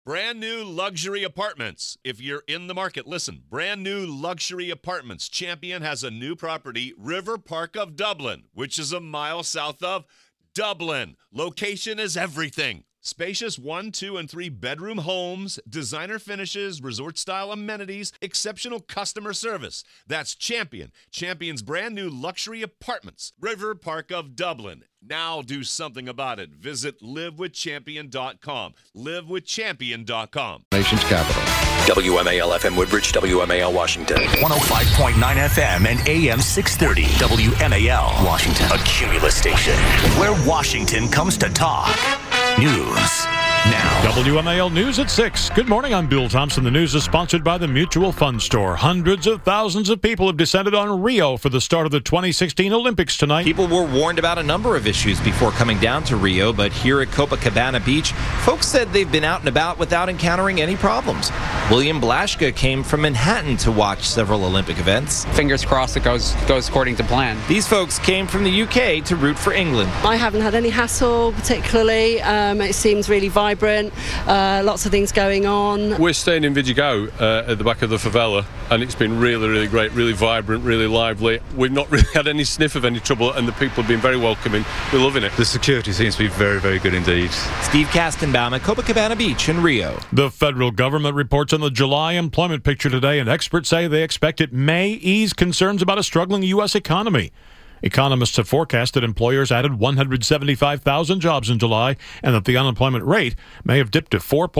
Brand new luxury apartments. If you're in the market, listen. Brand new luxury apartments. Champion has a new property, River Park of Dublin, which is a mile south of Dublin. Location is everything. Spacious 1, 2, and 3 bedroom homes, designer finishes, resort-style amenities, exceptional customer service. That's Champion. Champion's brand new luxury apartments. River Park of Dublin. Now do something about it. Visit livewithchampion.com. Livewithchampion.com. Nation's capital. WMAL FM Woodbridge, WMAL Washington. 105.9 FM and AM 630. WMAL Washington. A Cumulus station where Washington comes to talk. News now. WMAL News at 6. Good morning, I'm Bill Thompson. The news is sponsored by the Mutual Fund Store. Hundreds of thousands of people have descended on Rio for the start of the 2016 Olympics tonight. People were warned about a number of issues before coming down to Rio, but here at Copacabana Beach, folks said they've been out and about without encountering any problems. William Blaschke came from Manhattan to watch several Olympic events. Fingers crossed it goes according to plan. These folks came from the UK to root for England. I haven't had any hassle particularly. It seems really vibrant. Lots of things going on. We're staying in Vidigal at the back of the favela, and it's been really, really great, really vibrant, really lively. We've not really had any sniff of any trouble, and the people have been very welcoming. We're loving it. The security seems to be very, very good indeed. Steve Kastenbaum at Copacabana Beach in Rio. The federal government reports on the July employment picture today, and experts say they expect it may ease concerns about a struggling U.S. economy. Economists have forecast that employers added 175,000 jobs in July and that the unemployment rate may have dipped to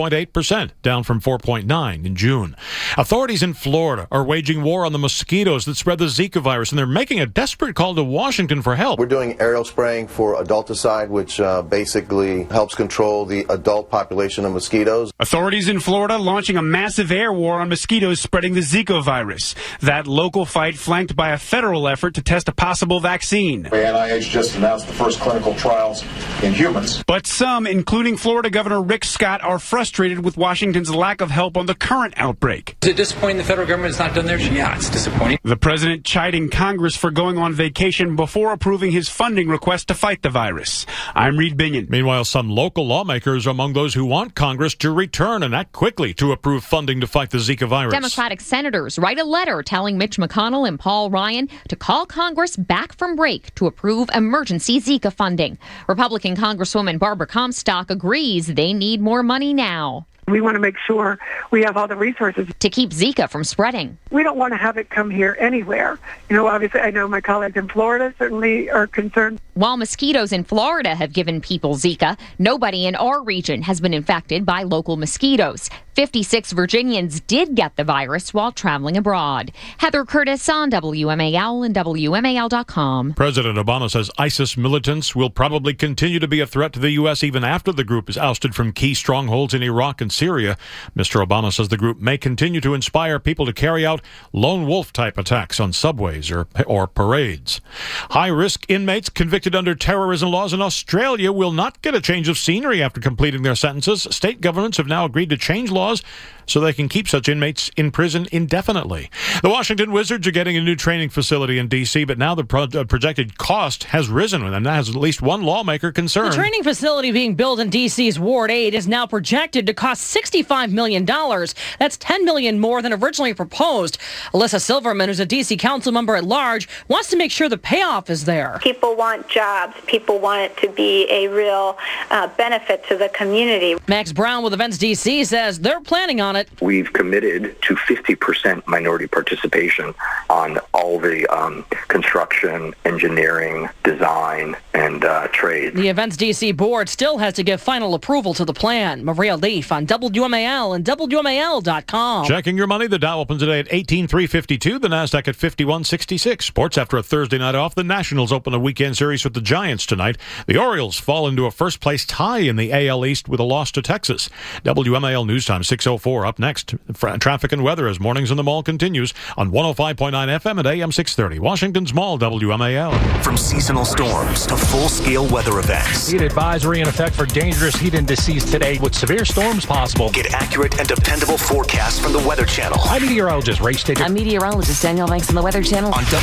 4.8%, down from 4.9% in June. Authorities in Florida are waging war on the mosquitoes that spread the Zika virus, and they're making a desperate call to Washington for help. We're doing aerial spraying for adulticide, which basically helps control the adult population of mosquitoes. Authorities in Florida launching a massive air war on mosquitoes spreading the Zika virus. That local fight flanked by a federal effort to test a possible vaccine. The NIH just announced the first clinical trials in humans. But some, including Florida Governor Rick Scott, are frustrated with Washington's lack of help on the current outbreak. Is it disappointing the federal government has not done theirs? Yeah, it's disappointing. The president chiding Congress for going on vacation before approving his funding request to fight the virus. I'm Reed Binion. Meanwhile, some local lawmakers are among those who want Congress to return and act quickly to approve funding to fight the Zika virus. Democratic senators write a letter telling Mitch McConnell and Paul Ryan to call Congress back from break to approve emergency Zika funding. Republican Congresswoman Barbara Comstock agrees they need more money now. We want to make sure we have all the resources to keep Zika from spreading. We don't want to have it come here anywhere. Obviously, I know my colleagues in Florida certainly are concerned. While mosquitoes in Florida have given people Zika, nobody in our region has been infected by local mosquitoes. 56 Virginians did get the virus while traveling abroad. Heather Curtis on WMAL and WMAL.com. President Obama says ISIS militants will probably continue to be a threat to the U.S. even after the group is ousted from key strongholds in Iraq and Syria. Mr. Obama says the group may continue to inspire people to carry out lone wolf-type attacks on subways or parades. High-risk inmates convicted under terrorism laws in Australia will not get a change of scenery after completing their sentences. State governments have now agreed to change laws so they can keep such inmates in prison indefinitely. The Washington Wizards are getting a new training facility in D.C., but now the projected cost has risen, and that has at least one lawmaker concerned. The training facility being built in D.C.'s Ward 8 is now projected to cost $65 million. That's $10 million more than originally proposed. Alyssa Silverman, who's a D.C. council member at large, wants to make sure the payoff is there. People want jobs. People want it to be a real benefit to the community. Max Brown with Events D.C. says they're planning on it. We've committed to 50% minority participation on all the construction, engineering, design, and trade. The Events D.C. board still has to give final approval to the plan. Maria Leaf on WMAL and WMAL.com. Checking your money, the Dow opens today at 18,352, the Nasdaq at 5166. Sports after a Thursday night off, the Nationals open a weekend series with the Giants tonight. The Orioles fall into a first-place tie in the AL East with a loss to Texas. WMAL News Time 6:04. Up next, traffic and weather as Mornings in the Mall continues on 105.9 FM at AM 630. Washington's Mall, WMAL. From seasonal storms to full-scale weather events. Heat advisory in effect for dangerous heat indices today with severe storms possible. Get accurate and dependable forecasts from the Weather Channel. I'm meteorologist Ray Stager. I'm meteorologist Danielle Banks on the Weather Channel. On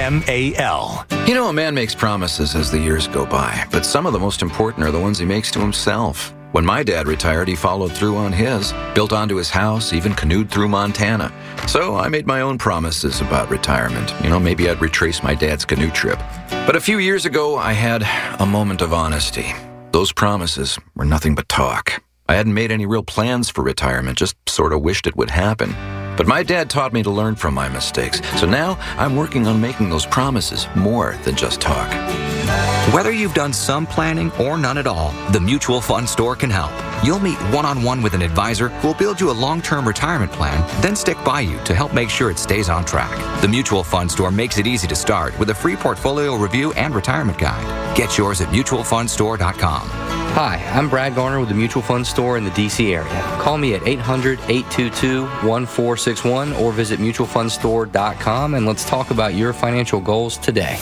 WMAL. You know, a man makes promises as the years go by, but some of the most important are the ones he makes to himself. When my dad retired, he followed through on his, built onto his house, even canoed through Montana. So I made my own promises about retirement. Maybe I'd retrace my dad's canoe trip. But a few years ago, I had a moment of honesty. Those promises were nothing but talk. I hadn't made any real plans for retirement, just sort of wished it would happen. But my dad taught me to learn from my mistakes. So now I'm working on making those promises more than just talk. Whether you've done some planning or none at all, the Mutual Fund Store can help. You'll meet one-on-one with an advisor who will build you a long-term retirement plan, then stick by you to help make sure it stays on track. The Mutual Fund Store makes it easy to start with a free portfolio review and retirement guide. Get yours at mutualfundstore.com. Hi, I'm Brad Garner with the Mutual Fund Store in the D.C. area. Call me at 800-822-1461 or visit mutualfundstore.com and let's talk about your financial goals today.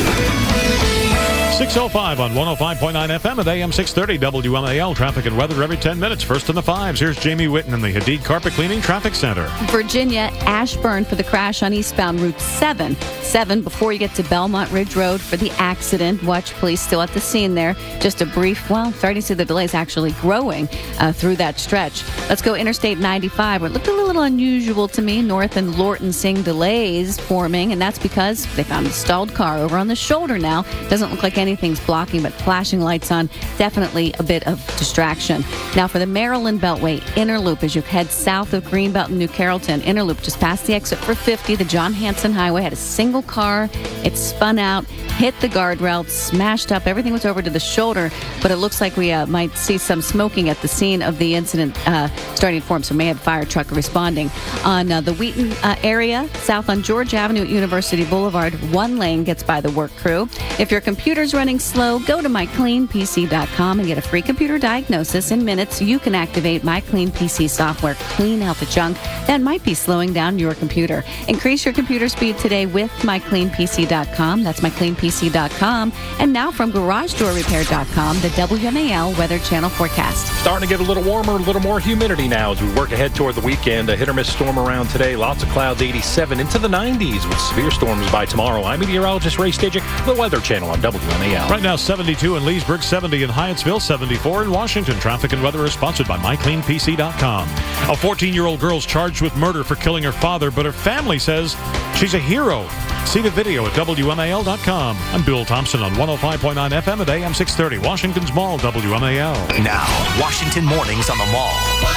6:05 on 105.9 FM at AM 630 WMAL. Traffic and weather every 10 minutes. First in the fives. Here's Jamie Whitten in the Hadid Carpet Cleaning Traffic Center. Virginia, Ashburn for the crash on eastbound Route 7. 7 before you get to Belmont Ridge Road for the accident. Watch police still at the scene there. Just a brief, starting to see the delays actually growing through that stretch. Let's go Interstate 95. It looked a little unusual to me. North and Lorton seeing delays forming, and that's because they found a stalled car over on the shoulder now. Doesn't look like anything's blocking, but flashing lights on, definitely a bit of distraction. Now for the Maryland Beltway Inner Loop, as you head south of Greenbelt and New Carrollton, Inner Loop just past the exit for 50, the John Hanson Highway had a single car. It spun out, hit the guardrail, smashed up. Everything was over to the shoulder, but it looks like we might see some smoking at the scene of the incident starting to form, so may have a fire truck responding. On the Wheaton area, south on George Avenue at University Boulevard, one lane gets by the work crew. If your computer's running slow, go to mycleanpc.com and get a free computer diagnosis. In minutes, you can activate MyCleanPC software, clean out the junk that might be slowing down your computer. Increase your computer speed today with mycleanpc.com. That's mycleanpc.com. And now from garagedoorrepair.com, the WMAL Weather Channel forecast. Starting to get a little warmer, a little more humidity now as we work ahead toward the weekend. A hit or miss storm around today. Lots of clouds, 87 into the 90s with severe storms by tomorrow. I'm meteorologist Ray Stidgick, the Weather Channel on WMAL. Right now, 72 in Leesburg, 70 in Hyattsville, 74 in Washington. Traffic and weather is sponsored by MyCleanPC.com. A 14-year-old girl's charged with murder for killing her father, but her family says she's a hero. See the video at WMAL.com. I'm Bill Thompson on 105.9 FM at AM 630, Washington's Mall, WMAL. Now, Washington Mornings on the Mall.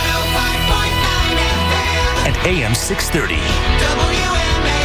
105.9 FM. At AM 630. WMAL.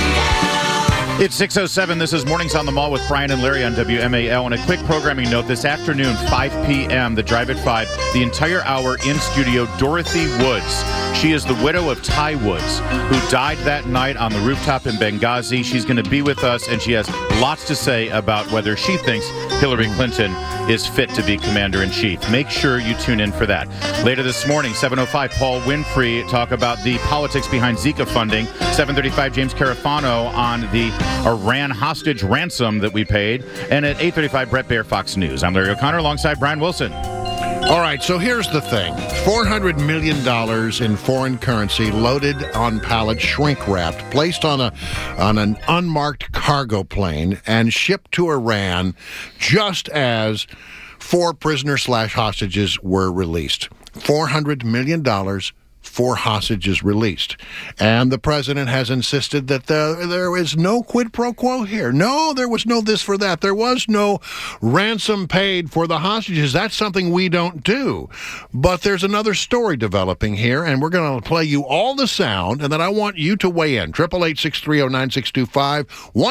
It's 6:07. This is Mornings on the Mall with Brian and Larry on WMAL. And a quick programming note, this afternoon, 5 p.m., the Drive at 5, the entire hour in studio, Dorothy Woods. She is the widow of Ty Woods, who died that night on the rooftop in Benghazi. She's going to be with us, and she has lots to say about whether she thinks Hillary Clinton is fit to be commander-in-chief. Make sure you tune in for that. Later this morning, 7:05, Paul Winfrey talk about the politics behind Zika funding. 7:35, James Carafano on the Iran hostage ransom that we paid. And at 8:35, Brett Baer, Fox News. I'm Larry O'Connor alongside Brian Wilson. All right, so here's the thing. $400 million in foreign currency loaded on pallets, shrink-wrapped, placed on an unmarked cargo plane and shipped to Iran just as 4 prisoners/hostages were released. $400 million, 4 hostages released. And the president has insisted that there is no quid pro quo here. No, there was no this for that. There was no ransom paid for the hostages. That's something we don't do. But there's another story developing here, and we're going to play you all the sound, and then I want you to weigh in. 888-630-9625,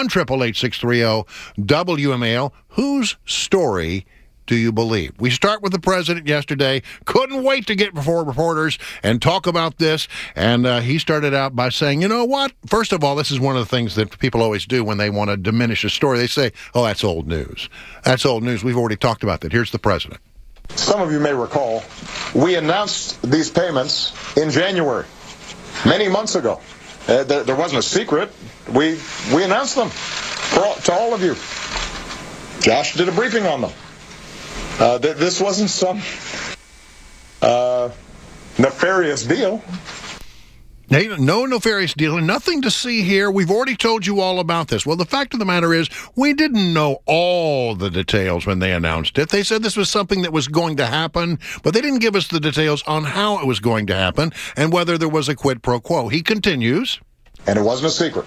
1-888-630-WMAL. Whose story do you believe? We start with the president yesterday. Couldn't wait to get before reporters and talk about this. And he started out by saying, you know what? First of all, this is one of the things that people always do when they want to diminish a story. They say, oh, that's old news. That's old news. We've already talked about that. Here's the president. Some of you may recall, we announced these payments in January, many months ago. There wasn't a secret. We announced them to all of you. Josh did a briefing on them. This wasn't some nefarious deal. No nefarious dealing, nothing to see here. We've already told you all about this. Well, the fact of the matter is, we didn't know all the details when they announced it. They said this was something that was going to happen, but they didn't give us the details on how it was going to happen and whether there was a quid pro quo. He continues. And it wasn't a secret.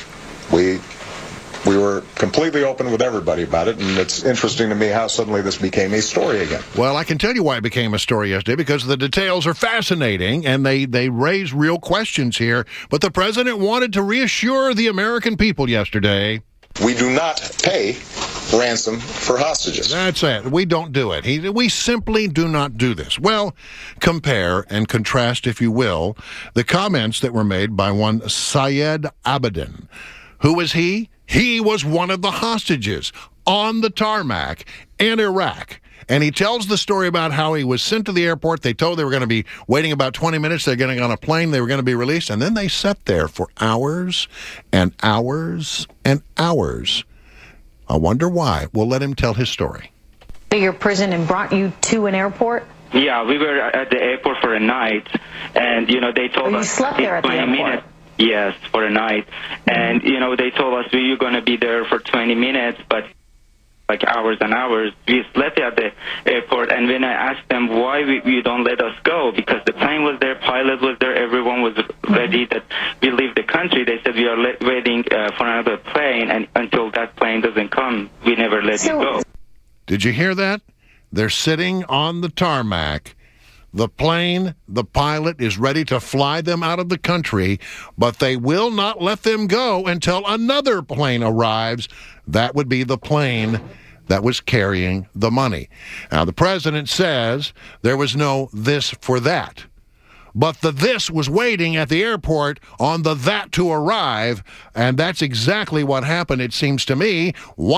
We were completely open with everybody about it, and it's interesting to me how suddenly this became a story again. Well, I can tell you why it became a story yesterday, because the details are fascinating, and they raise real questions here. But the president wanted to reassure the American people yesterday. We do not pay ransom for hostages. That's it. We don't do it. We simply do not do this. Well, compare and contrast, if you will, the comments that were made by one Syed Abedin. Who was he? He was one of the hostages on the tarmac in Iraq. And he tells the story about how he was sent to the airport. They told they were going to be waiting about 20 minutes. They're getting on a plane. They were going to be released. And then they sat there for hours and hours and hours. I wonder why. We'll let him tell his story. Your prison and brought you to an airport? Yeah, we were at the airport for a night. And, they told us... You slept there at the airport? Minutes. Yes, for a night. And, they told us we were going to be there for 20 minutes, but like hours and hours. We slept at the airport, and when I asked them why you don't let us go, because the plane was there, pilot was there, everyone was ready that we leave the country, they said we are waiting for another plane, and until that plane doesn't come, we never let you go. Did you hear that? They're sitting on the tarmac. The plane, the pilot is ready to fly them out of the country, but they will not let them go until another plane arrives. That would be the plane that was carrying the money. Now, the president says there was no this for that. But the this was waiting at the airport on the that to arrive, and that's exactly what happened, it seems to me.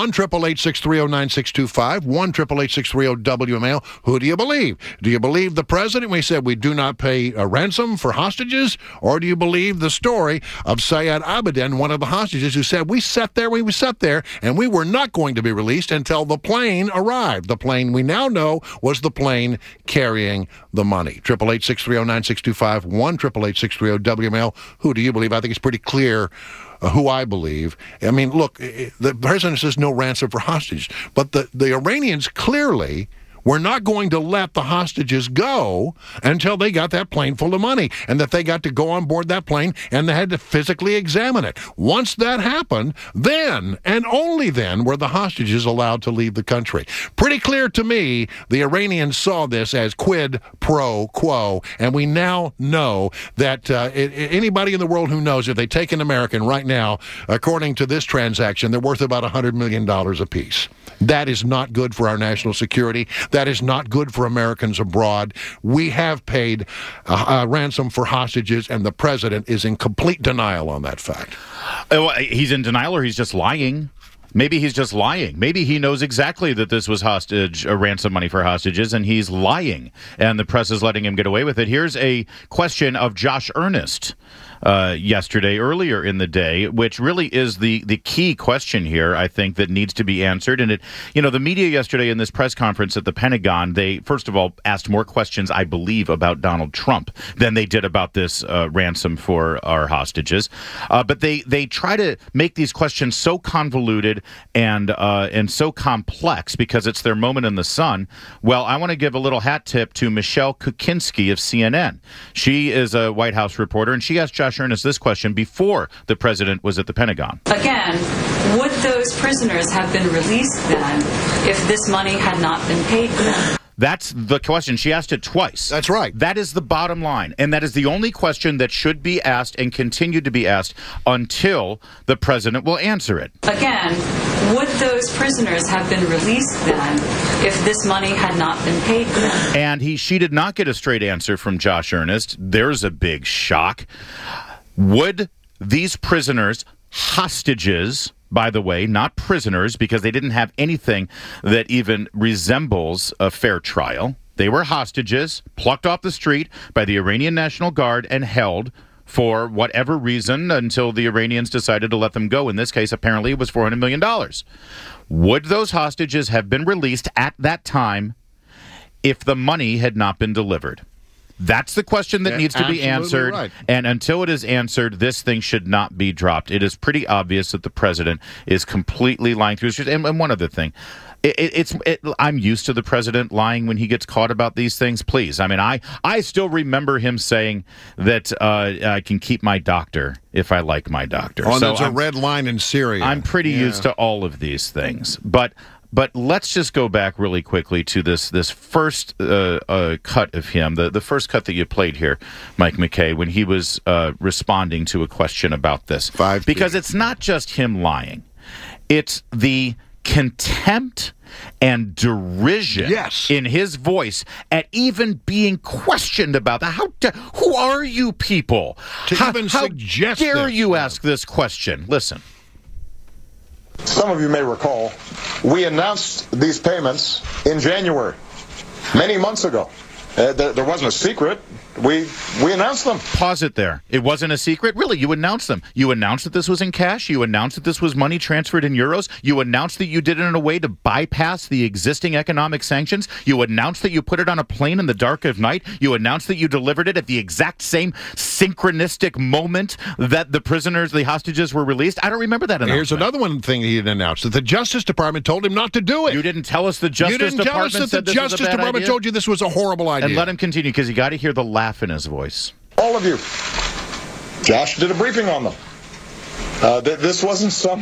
1-888-630-9625, 1-888-630-WMAL. Who do you believe? Do you believe the president? We said we do not pay a ransom for hostages, or do you believe the story of Syed Abedin, one of the hostages, who said we sat there, and we were not going to be released until the plane arrived. The plane we now know was the plane carrying the money. 888-630-9625. 1-888-630-WMAL. Who do you believe? I think it's pretty clear who I believe. I mean, look, the president says no ransom for hostages, but the Iranians clearly were not going to let the hostages go until they got that plane full of money, and that they got to go on board that plane and they had to physically examine it. Once that happened, then and only then were the hostages allowed to leave the country. Pretty clear to me the Iranians saw this as quid pro quo, and we now know that anybody in the world who knows if they take an American right now, according to this transaction, they're worth about $100 million apiece. That is not good for our national security. That is not good for Americans abroad. We have paid ransom for hostages, and the president is in complete denial on that fact. He's in denial, or he's just lying? Maybe he's just lying. Maybe he knows exactly that this was ransom money for hostages, and he's lying, and the press is letting him get away with it. Here's a question of Josh Earnest earlier in the day, which really is the key question here, I think, that needs to be answered. And the media yesterday in this press conference at the Pentagon, they first of all asked more questions, I believe, about Donald Trump than they did about this ransom for our hostages. But they try to make these questions so convoluted and so complex because it's their moment in the sun. Well, I want to give a little hat tip to Michelle Kuczynski of CNN. She is a White House reporter, and she asked Josh Earnest this question before the president was at the Pentagon. Again, would those prisoners have been released then if this money had not been paid to them? That's the question. She asked it twice. That's right. That is the bottom line. And that is the only question that should be asked and continue to be asked until the president will answer it. Again, would those prisoners have been released then if this money had not been paid to them? And she did not get a straight answer from Josh Earnest. There's a big shock. Would these prisoners, hostages, by the way, not prisoners, because they didn't have anything that even resembles a fair trial. They were hostages, plucked off the street by the Iranian National Guard and held for whatever reason until the Iranians decided to let them go. In this case, apparently it was $400 million. Would those hostages have been released at that time if the money had not been delivered? That's the question that needs to be answered. Right. And until it is answered, this thing should not be dropped. It is pretty obvious that the president is completely lying through his shoes. And one other thing. I'm used to the president lying when he gets caught about these things. Please. I mean, I still remember him saying that I can keep my doctor if I like my doctor. Oh, so there's a red line in Syria. I'm pretty used to all of these things. But let's just go back really quickly to this first cut of him, the first cut that you played here, Mike McKay, when he was responding to a question about this. Because it's not just him lying. It's the contempt and derision in his voice at even being questioned about that. Who are you people? How dare you ask this question? Listen. Some of you may recall, we announced these payments in January, many months ago. There wasn't a secret. We announced them. Pause it there. It wasn't a secret? Really, you announced them. You announced that this was in cash. You announced that this was money transferred in euros. You announced that you did it in a way to bypass the existing economic sanctions. You announced that you put it on a plane in the dark of night. You announced that you delivered it at the exact same synchronistic moment that the hostages were released. I don't remember that announcement. Here's another one thing he had announced, that the Justice Department told him not to do it. You didn't tell us the Justice Department tell us that the Justice Department told you this was a horrible idea. And let him continue, because you got to hear the laugh in his voice. All of you. Josh did a briefing on them. This wasn't some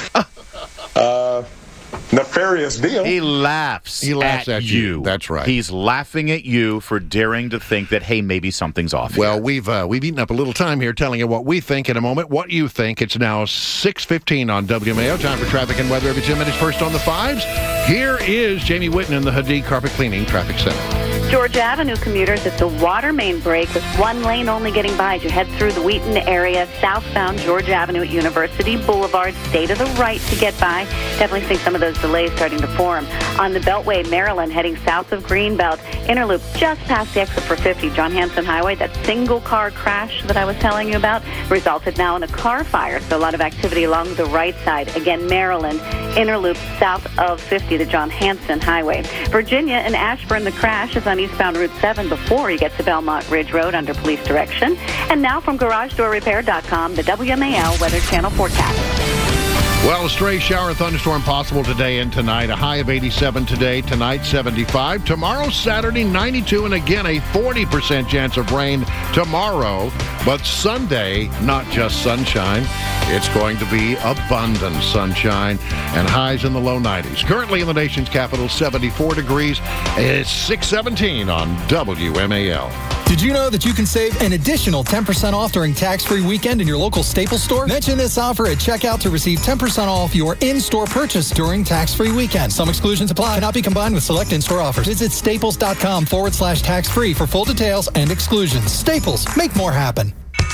nefarious deal. He laughs at you. That's right. He's laughing at you for daring to think that, hey, maybe something's off here. Well, we've eaten up a little time here telling you what we think. In a moment, what you think. It's now 6:15 on WMAO. Time for traffic and weather every 10 minutes. First on the fives. Here is Jamie Whitten in the Hadid Carpet Cleaning Traffic Center. Georgia Avenue commuters, it's a water main break with one lane only getting by as you head through the Wheaton area, southbound Georgia Avenue at University Boulevard. Stay to the right to get by. Definitely seeing some of those delays starting to form. On the Beltway, Maryland, heading south of Greenbelt, inner loop just past the exit for 50, John Hanson Highway. That single car crash that I was telling you about resulted now in a car fire. So a lot of activity along the right side. Again, Maryland, inner loop south of 50, the John Hanson Highway. Virginia and Ashburn, the crash is on eastbound Route 7 before you get to Belmont Ridge Road under police direction. And now from GarageDoorRepair.com, the WMAL Weather Channel forecast. Well, a stray shower thunderstorm possible today and tonight. A high of 87 today, tonight 75. Tomorrow, Saturday, 92, and again a 40% chance of rain tomorrow. But Sunday, not just sunshine. It's going to be abundant sunshine and highs in the low 90s. Currently in the nation's capital, 74 degrees. It's 6:17 on WMAL. Did you know that you can save an additional 10% off during tax-free weekend in your local Staples store? Mention this offer at checkout to receive 10% off your in-store purchase during tax-free weekend. Some exclusions apply. Cannot be combined with select in-store offers. Visit staples.com/tax-free for full details and exclusions. Staples. Make more happen.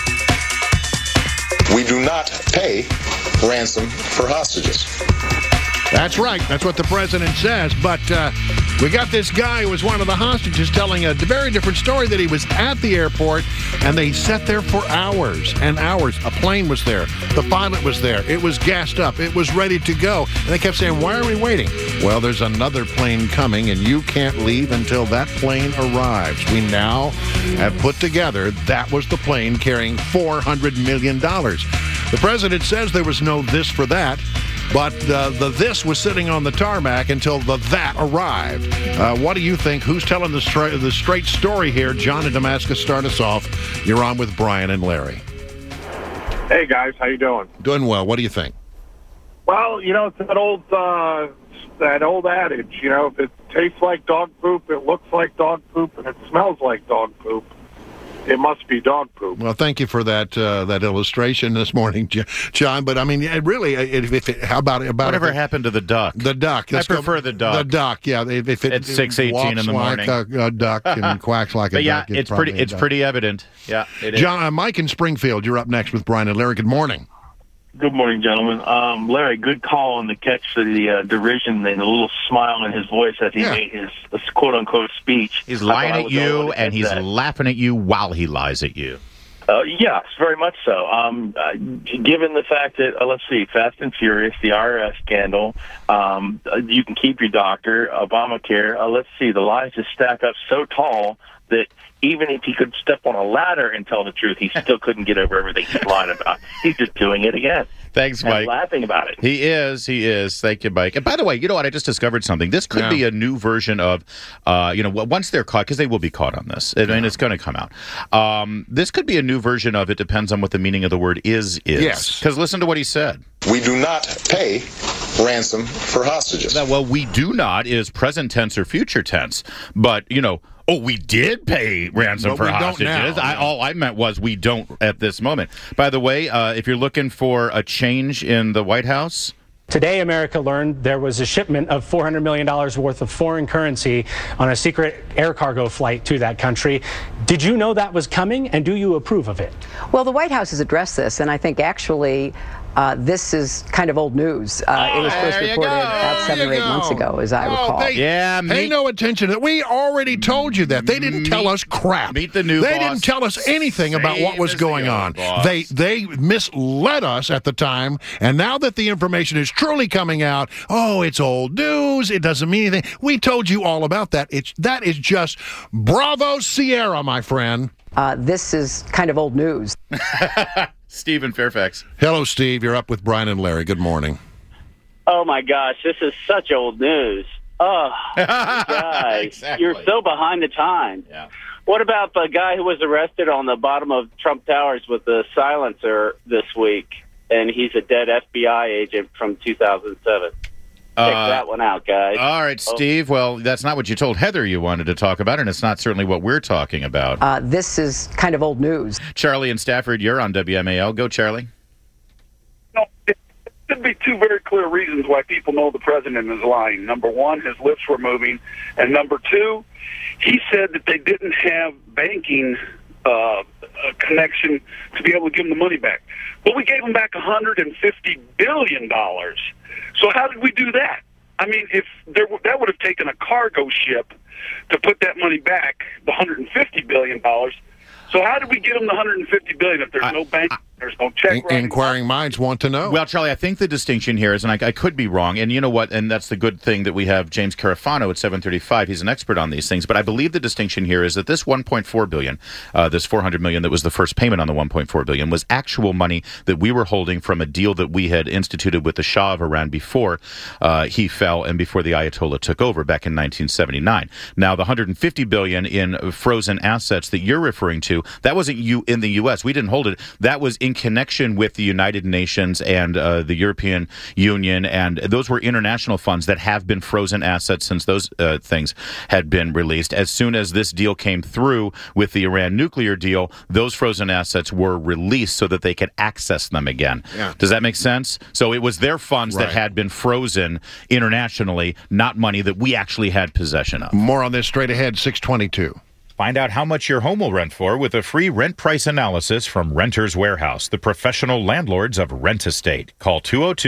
We do not pay ransom for hostages. That's right. That's what the president says. But we got this guy who was one of the hostages telling a very different story, that he was at the airport and they sat there for hours and hours. A plane was there. The pilot was there. It was gassed up. It was ready to go. And they kept saying, why are we waiting? Well, there's another plane coming and you can't leave until that plane arrives. We now have put together that was the plane carrying $400 million. The president says there was no this for that. But the this was sitting on the tarmac until the that arrived. What do you think? Who's telling the straight story here? John in Damascus, start us off. You're on with Brian and Larry. Hey, guys. How you doing? Doing well. What do you think? Well, it's that old adage, if it tastes like dog poop, it looks like dog poop, and it smells like dog poop, it must be dog poop. Well, thank you for that illustration this morning, John. But I mean, really, how about whatever happened to the duck? The duck. I prefer the duck. The duck. Yeah. If it's 6:18 in the morning, like a duck and quacks like a duck. But yeah, it's pretty evident. Yeah, it is. John, Mike in Springfield, you're up next with Brian and Larry. Good morning. Good morning, gentlemen. Larry, good call on the catch to the derision and the little smile in his voice as he made his quote-unquote speech. He's lying at you, and he's laughing at you while he lies at you. Yes, very much so. Given the fact that, let's see, Fast and Furious, the IRS scandal, you can keep your doctor, Obamacare, let's see, the lies just stack up so tall that even if he could step on a ladder and tell the truth, he still couldn't get over everything he's lied about. He's just doing it again. Thanks, Mike. And laughing about it. He is. Thank you, Mike. And by the way, you know what? I just discovered something. This could be a new version of, once they're caught, because they will be caught on this. I mean, it's going to come out. This could be a new version of it. Depends on what the meaning of the word is. Yes. Because listen to what he said. We do not pay ransom for hostages. Well, we do not is present tense or future tense. But, we did pay ransom for hostages. All I meant was we don't at this moment. By the way, if you're looking for a change in the White House... Today, America learned there was a shipment of $400 million worth of foreign currency on a secret air cargo flight to that country. Did you know that was coming, and do you approve of it? Well, the White House has addressed this, and I think actually this is kind of old news. It was first reported about 7 or 8 months ago, as I recall. Pay no attention. We already told you that. They didn't tell us crap. Meet the new They boss. didn't tell us anything about what was going on. They misled us at the time, and now that the information is truly coming out, it's old news. It doesn't mean anything. We told you all about that. That is just Bravo Sierra, my friend. This is kind of old news. Steve in Fairfax. Hello, Steve. You're up with Brian and Larry. Good morning. Oh, my gosh. This is such old news. Oh, guys. Exactly. You're so behind the times. Yeah. What about the guy who was arrested on the bottom of Trump Towers with the silencer this week? And he's a dead FBI agent from 2007. Check that one out, guys. All right, Steve. Well, that's not what you told Heather you wanted to talk about, and it's not certainly what we're talking about. This is kind of old news. Charlie in Stafford, you're on WMAL. Go, Charlie. There should be two very clear reasons why people know the president is lying. Number one, his lips were moving. And number two, he said that they didn't have banking connection to be able to give him the money back. But we gave him back $150 billion. So how did we do that? I mean, that would have taken a cargo ship to put that money back, the $150 billion. So how did we get him the $150 billion if there's no bank, there's no check? Inquiring minds want to know. Well, Charlie, I think the distinction here is, and I could be wrong, and you know what, and that's the good thing that we have James Carafano at 735. He's an expert on these things, but I believe the distinction here is that this $1.4 billion, this $400 million that was the first payment on the $1.4 billion, was actual money that we were holding from a deal that we had instituted with the Shah of Iran before he fell and before the Ayatollah took over back in 1979. Now, the $150 billion in frozen assets that you're referring to, that wasn't in the U.S. We didn't hold it. That was in connection with the United Nations and the European Union, and those were international funds that have been frozen assets since those things had been released. As soon as this deal came through with the Iran nuclear deal, those frozen assets were released so that they could access them again. Yeah. Does that make sense? So it was their funds that had been frozen internationally, not money that we actually had possession of. More on this straight ahead, 622. Find out how much your home will rent for with a free rent price analysis from Renters Warehouse, the professional landlords of Rent Estate. Call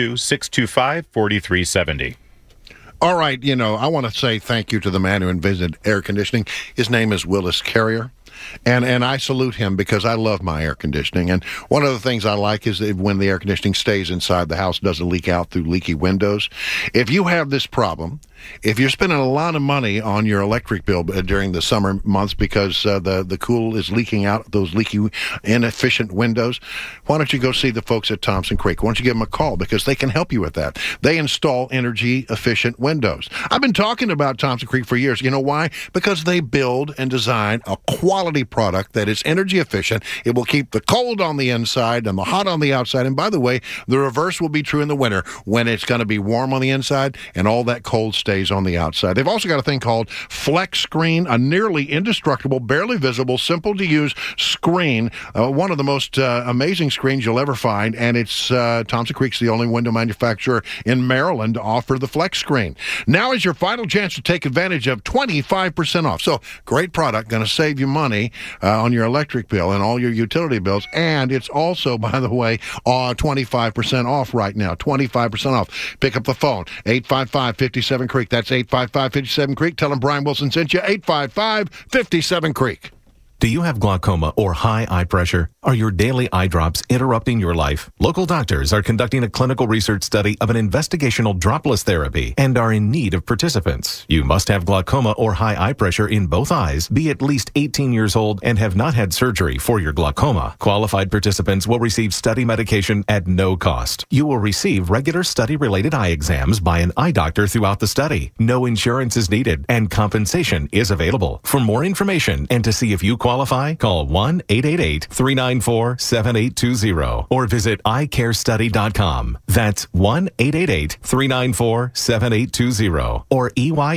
202-625-4370. All right, I want to say thank you to the man who invented air conditioning. His name is Willis Carrier. And I salute him because I love my air conditioning. And one of the things I like is that when the air conditioning stays inside the house, doesn't leak out through leaky windows. If you have this problem, if you're spending a lot of money on your electric bill during the summer months because the cool is leaking out those leaky, inefficient windows, why don't you go see the folks at Thompson Creek? Why don't you give them a call because they can help you with that. They install energy-efficient windows. I've been talking about Thompson Creek for years. You know why? Because they build and design a quality product that is energy efficient. It will keep the cold on the inside and the hot on the outside. And by the way, the reverse will be true in the winter when it's going to be warm on the inside and all that cold stays on the outside. They've also got a thing called Flex Screen, a nearly indestructible, barely visible, simple to use screen. One of the most amazing screens you'll ever find. And it's Thompson Creek's the only window manufacturer in Maryland to offer the Flex Screen. Now is your final chance to take advantage of 25% off. So great product, going to save you money on your electric bill and all your utility bills. And it's also, by the way, 25% off right now. 25% off. Pick up the phone, 855-57-CREEK. That's 855-57-CREEK. Tell them Brian Wilson sent you, 855-57-CREEK. Do you have glaucoma or high eye pressure? Are your daily eye drops interrupting your life? Local doctors are conducting a clinical research study of an investigational dropless therapy and are in need of participants. You must have glaucoma or high eye pressure in both eyes, be at least 18 years old, and have not had surgery for your glaucoma. Qualified participants will receive study medication at no cost. You will receive regular study-related eye exams by an eye doctor throughout the study. No insurance is needed, and compensation is available. For more information and to see if you qualify, call 1-888-394-7820 or visit eyecarestudy.com. That's 1-888-394-7820 or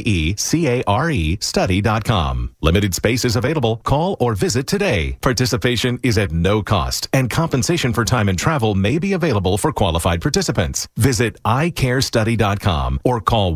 EYECARE study.com. Limited space is available. Call or visit today. Participation is at no cost, and compensation for time and travel may be available for qualified participants. Visit eyecarestudy.com or call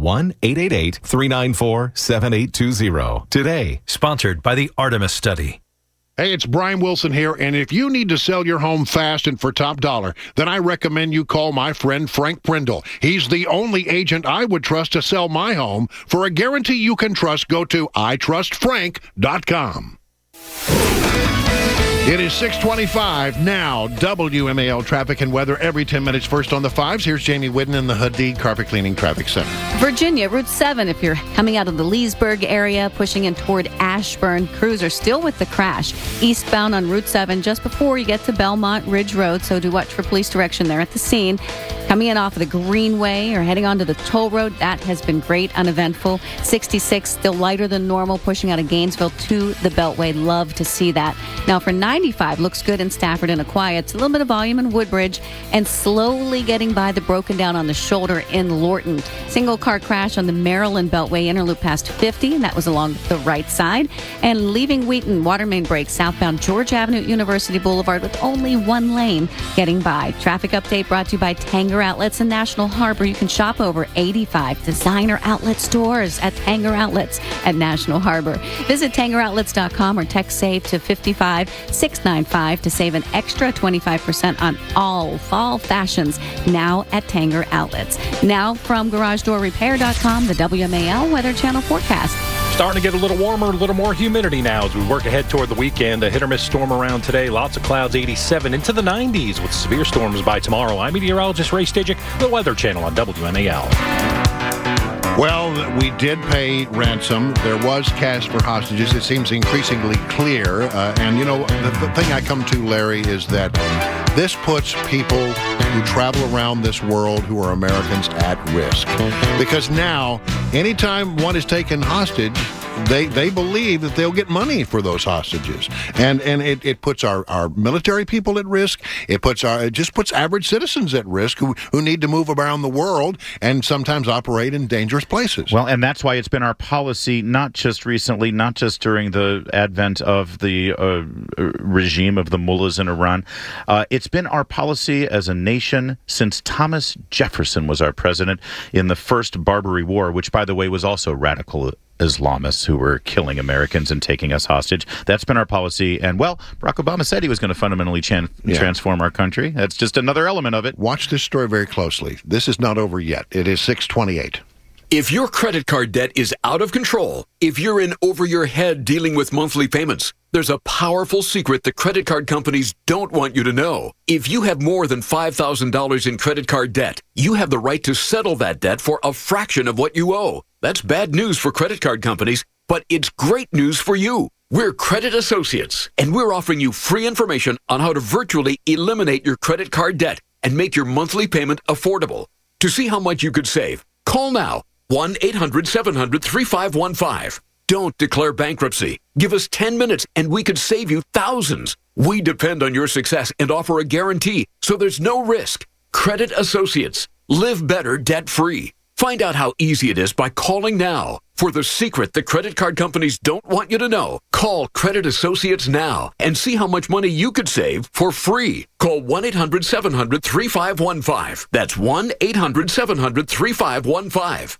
1-888-394-7820 today. Sponsored by the Artemis Study. Hey, it's Brian Wilson here, and if you need to sell your home fast and for top dollar, then I recommend you call my friend Frank Prindle. He's the only agent I would trust to sell my home. For a guarantee you can trust, go to itrustfrank.com. It is 6:25 now. WMAL traffic and weather every 10 minutes. First on the fives, here's Jamie Whidden in the Hadid Carpet Cleaning Traffic Center. Virginia, Route 7, if you're coming out of the Leesburg area, pushing in toward Ashburn, crews are still with the crash. Eastbound on Route 7, just before you get to Belmont Ridge Road, so do watch for police direction there at the scene. Coming in off of the Greenway or heading onto the toll road, that has been great, uneventful. 66, still lighter than normal, pushing out of Gainesville to the Beltway. Love to see that. Now for 95, looks good in Stafford and Aquia. It's a little bit of volume in Woodbridge and slowly getting by the broken down on the shoulder in Lorton. Single car crash on the Maryland Beltway, interloop past 50, and that was along the right side. And leaving Wheaton, water main break southbound George Avenue at University Boulevard with only one lane getting by. Traffic update brought to you by Tanger Outlets in National Harbor. You can shop over 85 designer outlet stores at Tanger Outlets at National Harbor. Visit TangerOutlets.com or text SAVE to 55695 to save an extra 25% on all fall fashions now at Tanger Outlets. Now from GarageDoorRepair.com, the WMAL Weather Channel forecast. Starting to get a little warmer, a little more humidity now as we work ahead toward the weekend. A hit-or-miss storm around today. Lots of clouds, 87 into the 90s with severe storms by tomorrow. I'm meteorologist Ray Stajic, the Weather Channel on WMAL. Well, we did pay ransom. There was cash for hostages. It seems increasingly clear. And, you know, the thing I come to, Larry, is that this puts people who travel around this world who are Americans at risk. Because now, anytime one is taken hostage, they believe that they'll get money for those hostages. And it puts our military people at risk. It just puts average citizens at risk who need to move around the world and sometimes operate in dangerous places. Well, and that's why it's been our policy, not just recently, not just during the advent of the regime of the mullahs in Iran. It's been our policy as a nation since Thomas Jefferson was our president in the First Barbary War, which, by the way, was also radical Islamists who were killing Americans and taking us hostage. That's been our policy. And, well, Barack Obama said he was going to fundamentally transform our country. That's just another element of it. Watch this story very closely. This is not over yet. It is 6:28. If your credit card debt is out of control, if you're in over your head dealing with monthly payments, there's a powerful secret the credit card companies don't want you to know. If you have more than $5,000 in credit card debt, you have the right to settle that debt for a fraction of what you owe. That's bad news for credit card companies, but it's great news for you. We're Credit Associates, and we're offering you free information on how to virtually eliminate your credit card debt and make your monthly payment affordable. To see how much you could save, call now. 1-800-700-3515. Don't declare bankruptcy. Give us 10 minutes and we could save you thousands. We depend on your success and offer a guarantee, so there's no risk. Credit Associates. Live better debt-free. Find out how easy it is by calling now. For the secret the credit card companies don't want you to know, call Credit Associates now and see how much money you could save for free. Call 1-800-700-3515. That's 1-800-700-3515.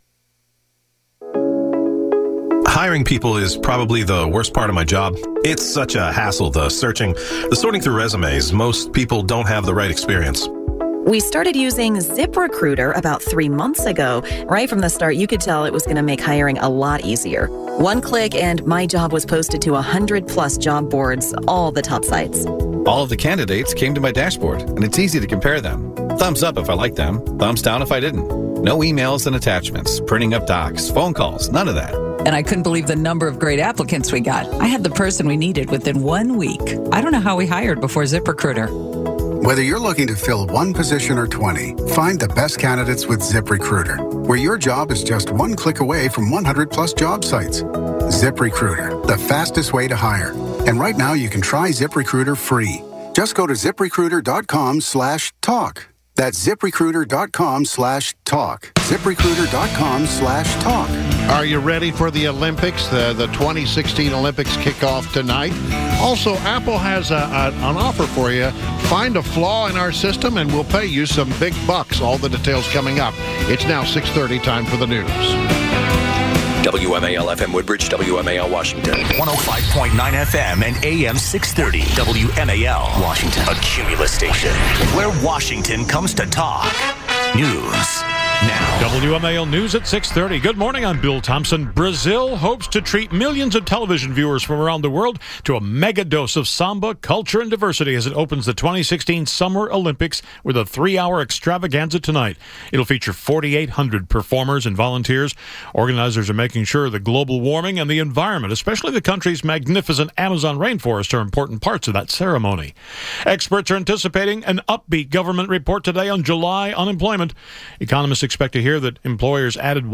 Hiring people is probably the worst part of my job. It's such a hassle, the searching, the sorting through resumes. Most people don't have the right experience. We started using ZipRecruiter about 3 months ago. Right from the start, you could tell it was going to make hiring a lot easier. One click and my job was posted to 100+ job boards, all the top sites. All of the candidates came to my dashboard, and it's easy to compare them. Thumbs up if I liked them, thumbs down if I didn't. No emails and attachments, printing up docs, phone calls, none of that. And I couldn't believe the number of great applicants we got. I had the person we needed within 1 week. I don't know how we hired before ZipRecruiter. Whether you're looking to fill one position or 20, find the best candidates with ZipRecruiter, where your job is just one click away from 100+ job sites. ZipRecruiter, the fastest way to hire. And right now you can try ZipRecruiter free. Just go to ZipRecruiter.com/talk. That's ZipRecruiter.com/talk. ZipRecruiter.com/talk. Are you ready for the Olympics? The 2016 Olympics kick off tonight. Also, Apple has an offer for you. Find a flaw in our system and we'll pay you some big bucks. All the details coming up. It's now 6:30, time for the news. WMAL FM Woodbridge, WMAL Washington. 105.9 FM and AM 630. WMAL Washington. A Cumulus station where Washington comes to talk. News now. WMAL News at 6:30. Good morning, I'm Bill Thompson. Brazil hopes to treat millions of television viewers from around the world to a mega dose of samba, culture, and diversity as it opens the 2016 Summer Olympics with a 3-hour extravaganza tonight. It'll feature 4,800 performers and volunteers. Organizers are making sure that global warming and the environment, especially the country's magnificent Amazon rainforest, are important parts of that ceremony. Experts are anticipating an upbeat government report today on July unemployment. Economists expect to hear that employers added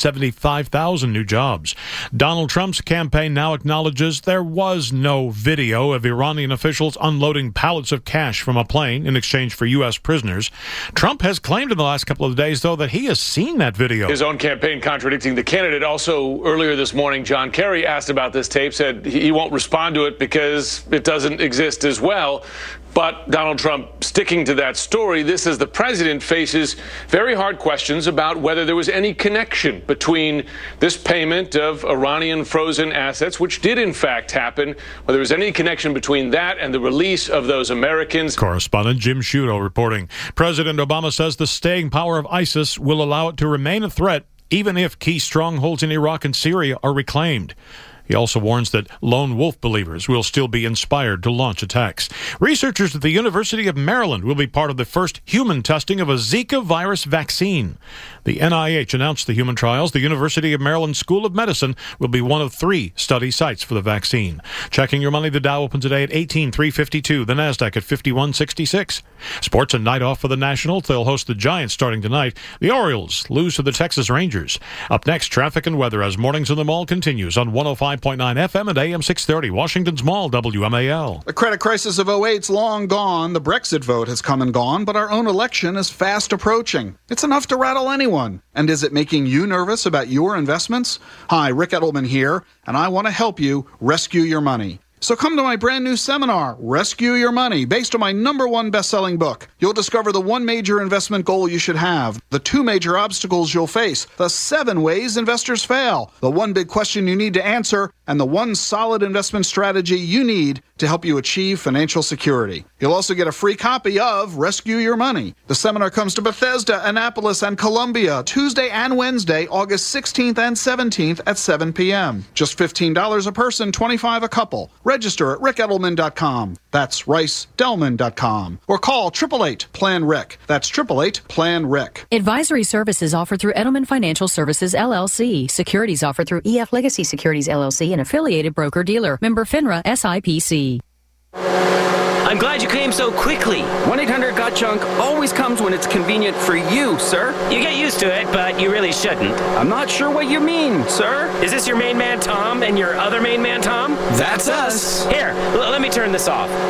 175,000 new jobs. Donald Trump's campaign now acknowledges there was no video of Iranian officials unloading pallets of cash from a plane in exchange for U.S. prisoners. Trump has claimed in the last couple of days, though, that he has seen that video. His own campaign contradicting the candidate. Also, earlier this morning, John Kerry asked about this tape, said he won't respond to it because it doesn't exist as well. But Donald Trump sticking to that story, this as the president faces very hard questions about whether there was any connection between this payment of Iranian frozen assets, which did in fact happen, whether there was any connection between that and the release of those Americans. Correspondent Jim Sciutto reporting. President Obama says the staying power of ISIS will allow it to remain a threat even if key strongholds in Iraq and Syria are reclaimed. He also warns that lone wolf believers will still be inspired to launch attacks. Researchers at the University of Maryland will be part of the first human testing of a Zika virus vaccine. The NIH announced the human trials. The University of Maryland School of Medicine will be one of 3 study sites for the vaccine. Checking your money, the Dow opens today at 18,352. The Nasdaq at 5166. Sports a night off for the Nationals. They'll host the Giants starting tonight. The Orioles lose to the Texas Rangers. Up next, traffic and weather as Mornings in the Mall continues on 105.9 FM and AM 630. Washington's Mall, WMAL. The credit crisis of 08's long gone. The Brexit vote has come and gone, but our own election is fast approaching. It's enough to rattle anyone. And is it making you nervous about your investments? Hi, Rick Edelman here, and I want to help you rescue your money. So come to my brand new seminar, Rescue Your Money, based on my #1 best-selling book. You'll discover the 1 major investment goal you should have, the 2 major obstacles you'll face, the 7 ways investors fail, the 1 big question you need to answer, and the 1 solid investment strategy you need to help you achieve financial security. You'll also get a free copy of Rescue Your Money. The seminar comes to Bethesda, Annapolis, and Columbia, Tuesday and Wednesday, August 16th and 17th at 7 p.m. Just $15 a person, $25 a couple. Register at rickedelman.com. That's ricedelman.com. Or call 888-PLAN-RIC. That's 888-PLAN-RIC. Advisory services offered through Edelman Financial Services, LLC. Securities offered through EF Legacy Securities, LLC, an affiliated broker-dealer. Member FINRA, SIPC. I'm glad you came so quickly. 1-800-GOT-JUNK always comes when it's convenient for you, sir. You get used to it, but you really shouldn't. I'm not sure what you mean, sir. Is this your main man, Tom, and your other main man, Tom? That's us. Here, let me turn this off.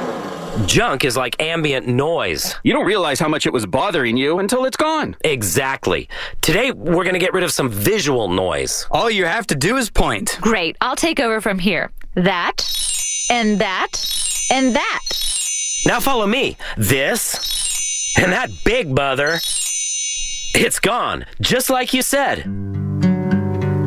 Junk is like ambient noise. You don't realize how much it was bothering you until it's gone. Exactly. Today, we're going to get rid of some visual noise. All you have to do is point. Great. I'll take over from here. That, and that, and that. Now follow me. This, and that big bother. It's gone, just like you said.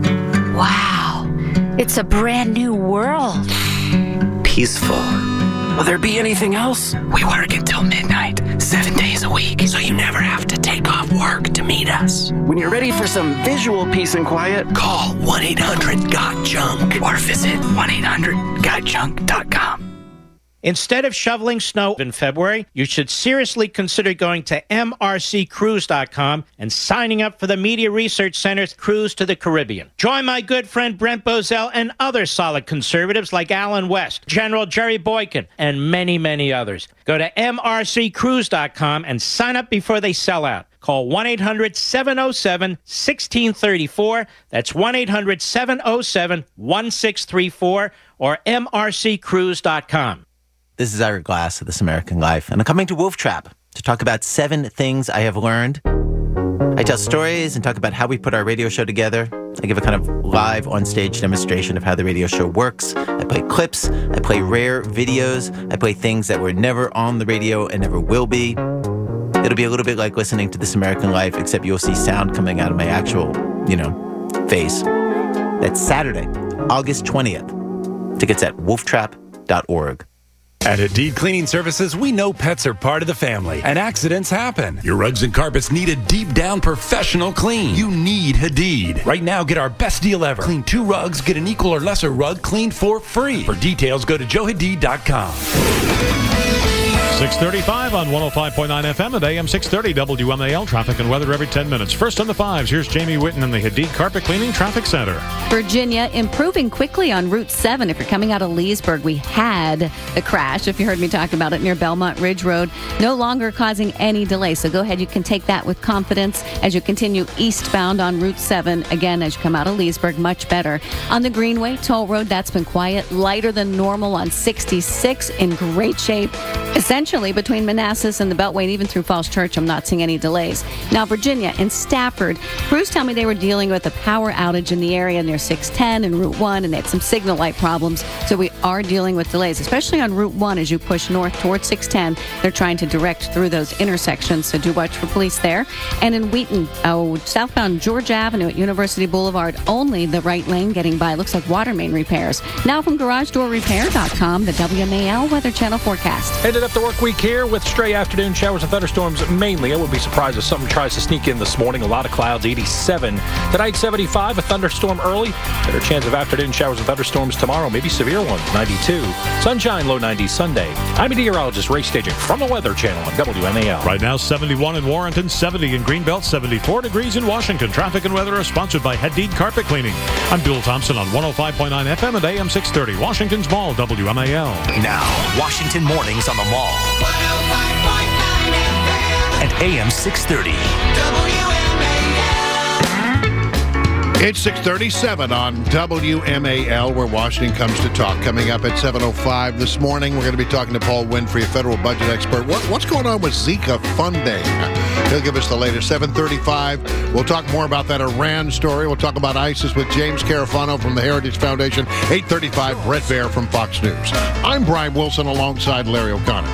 Wow. It's a brand new world. Peaceful. Will there be anything else? We work until midnight, 7 days a week, so you never have to take off work to meet us. When you're ready for some visual peace and quiet, call 1-800-GOT-JUNK or visit 1-800-GOTJUNK.com. Instead of shoveling snow in February, you should seriously consider going to mrccruise.com and signing up for the Media Research Center's Cruise to the Caribbean. Join my good friend Brent Bozell and other solid conservatives like Alan West, General Jerry Boykin, and many, many others. Go to mrccruise.com and sign up before they sell out. Call 1-800-707-1634. That's 1-800-707-1634 or mrccruise.com. This is Ira Glass of This American Life, and I'm coming to Wolf Trap to talk about 7 things I have learned. I tell stories and talk about how we put our radio show together. I give a kind of live on-stage demonstration of how the radio show works. I play clips. I play rare videos. I play things that were never on the radio and never will be. It'll be a little bit like listening to This American Life, except you'll see sound coming out of my actual, face. That's Saturday, August 20th. Tickets at wolftrap.org. At Hadid Cleaning Services, we know pets are part of the family, and accidents happen. Your rugs and carpets need a deep-down professional clean. You need Hadid. Right now, get our best deal ever. Clean 2 rugs, get an equal or lesser rug cleaned for free. For details, go to joehadid.com. 6:35 on 105.9 FM at AM 630 WMAL. Traffic and weather every 10 minutes. First on the 5s, here's Jamie Whitten in the Hadid Carpet Cleaning Traffic Center. Virginia improving quickly on Route 7. If you're coming out of Leesburg, we had the crash, if you heard me talk about it, near Belmont Ridge Road. No longer causing any delay. So go ahead, you can take that with confidence as you continue eastbound on Route 7. Again, as you come out of Leesburg, much better. On the Greenway Toll Road, that's been quiet. Lighter than normal on 66, in great shape. Essentially, between Manassas and the Beltway, and even through Falls Church, I'm not seeing any delays. Now, Virginia and Stafford, crews tell me they were dealing with a power outage in the area near 610 and Route 1, and they had some signal light problems. So we are dealing with delays, especially on Route 1 as you push north towards 610. They're trying to direct through those intersections, so do watch for police there. And in Wheaton, southbound George Avenue at University Boulevard, only the right lane getting by. Looks like water main repairs. Now from GarageDoorRepair.com, the WMAL Weather Channel forecast. Ended up the work week here with stray afternoon showers and thunderstorms mainly. I wouldn't be surprised if something tries to sneak in this morning. A lot of clouds, 87. Tonight, 75, a thunderstorm early. Better chance of afternoon showers and thunderstorms tomorrow, maybe severe ones, 92. Sunshine, low 90s Sunday. I'm meteorologist Ray Staging from the Weather Channel on WMAL. Right now, 71 in Warrenton, 70 in Greenbelt, 74 degrees in Washington. Traffic and weather are sponsored by Hadid Carpet Cleaning. I'm Bill Thompson on 105.9 FM and AM 630, Washington's Mall, WMAL. Now, Washington Mornings on the Mall. And AM 630. It's 6:37 on WMAL, where Washington comes to talk. Coming up at 7:05 this morning, we're going to be talking to Paul Winfrey, a federal budget expert. What's going on with Zika funding? He'll give us the latest. 7:35. We'll talk more about that Iran story. We'll talk about ISIS with James Carafano from the Heritage Foundation. 8:35. Brett Baer from Fox News. I'm Brian Wilson alongside Larry O'Connor.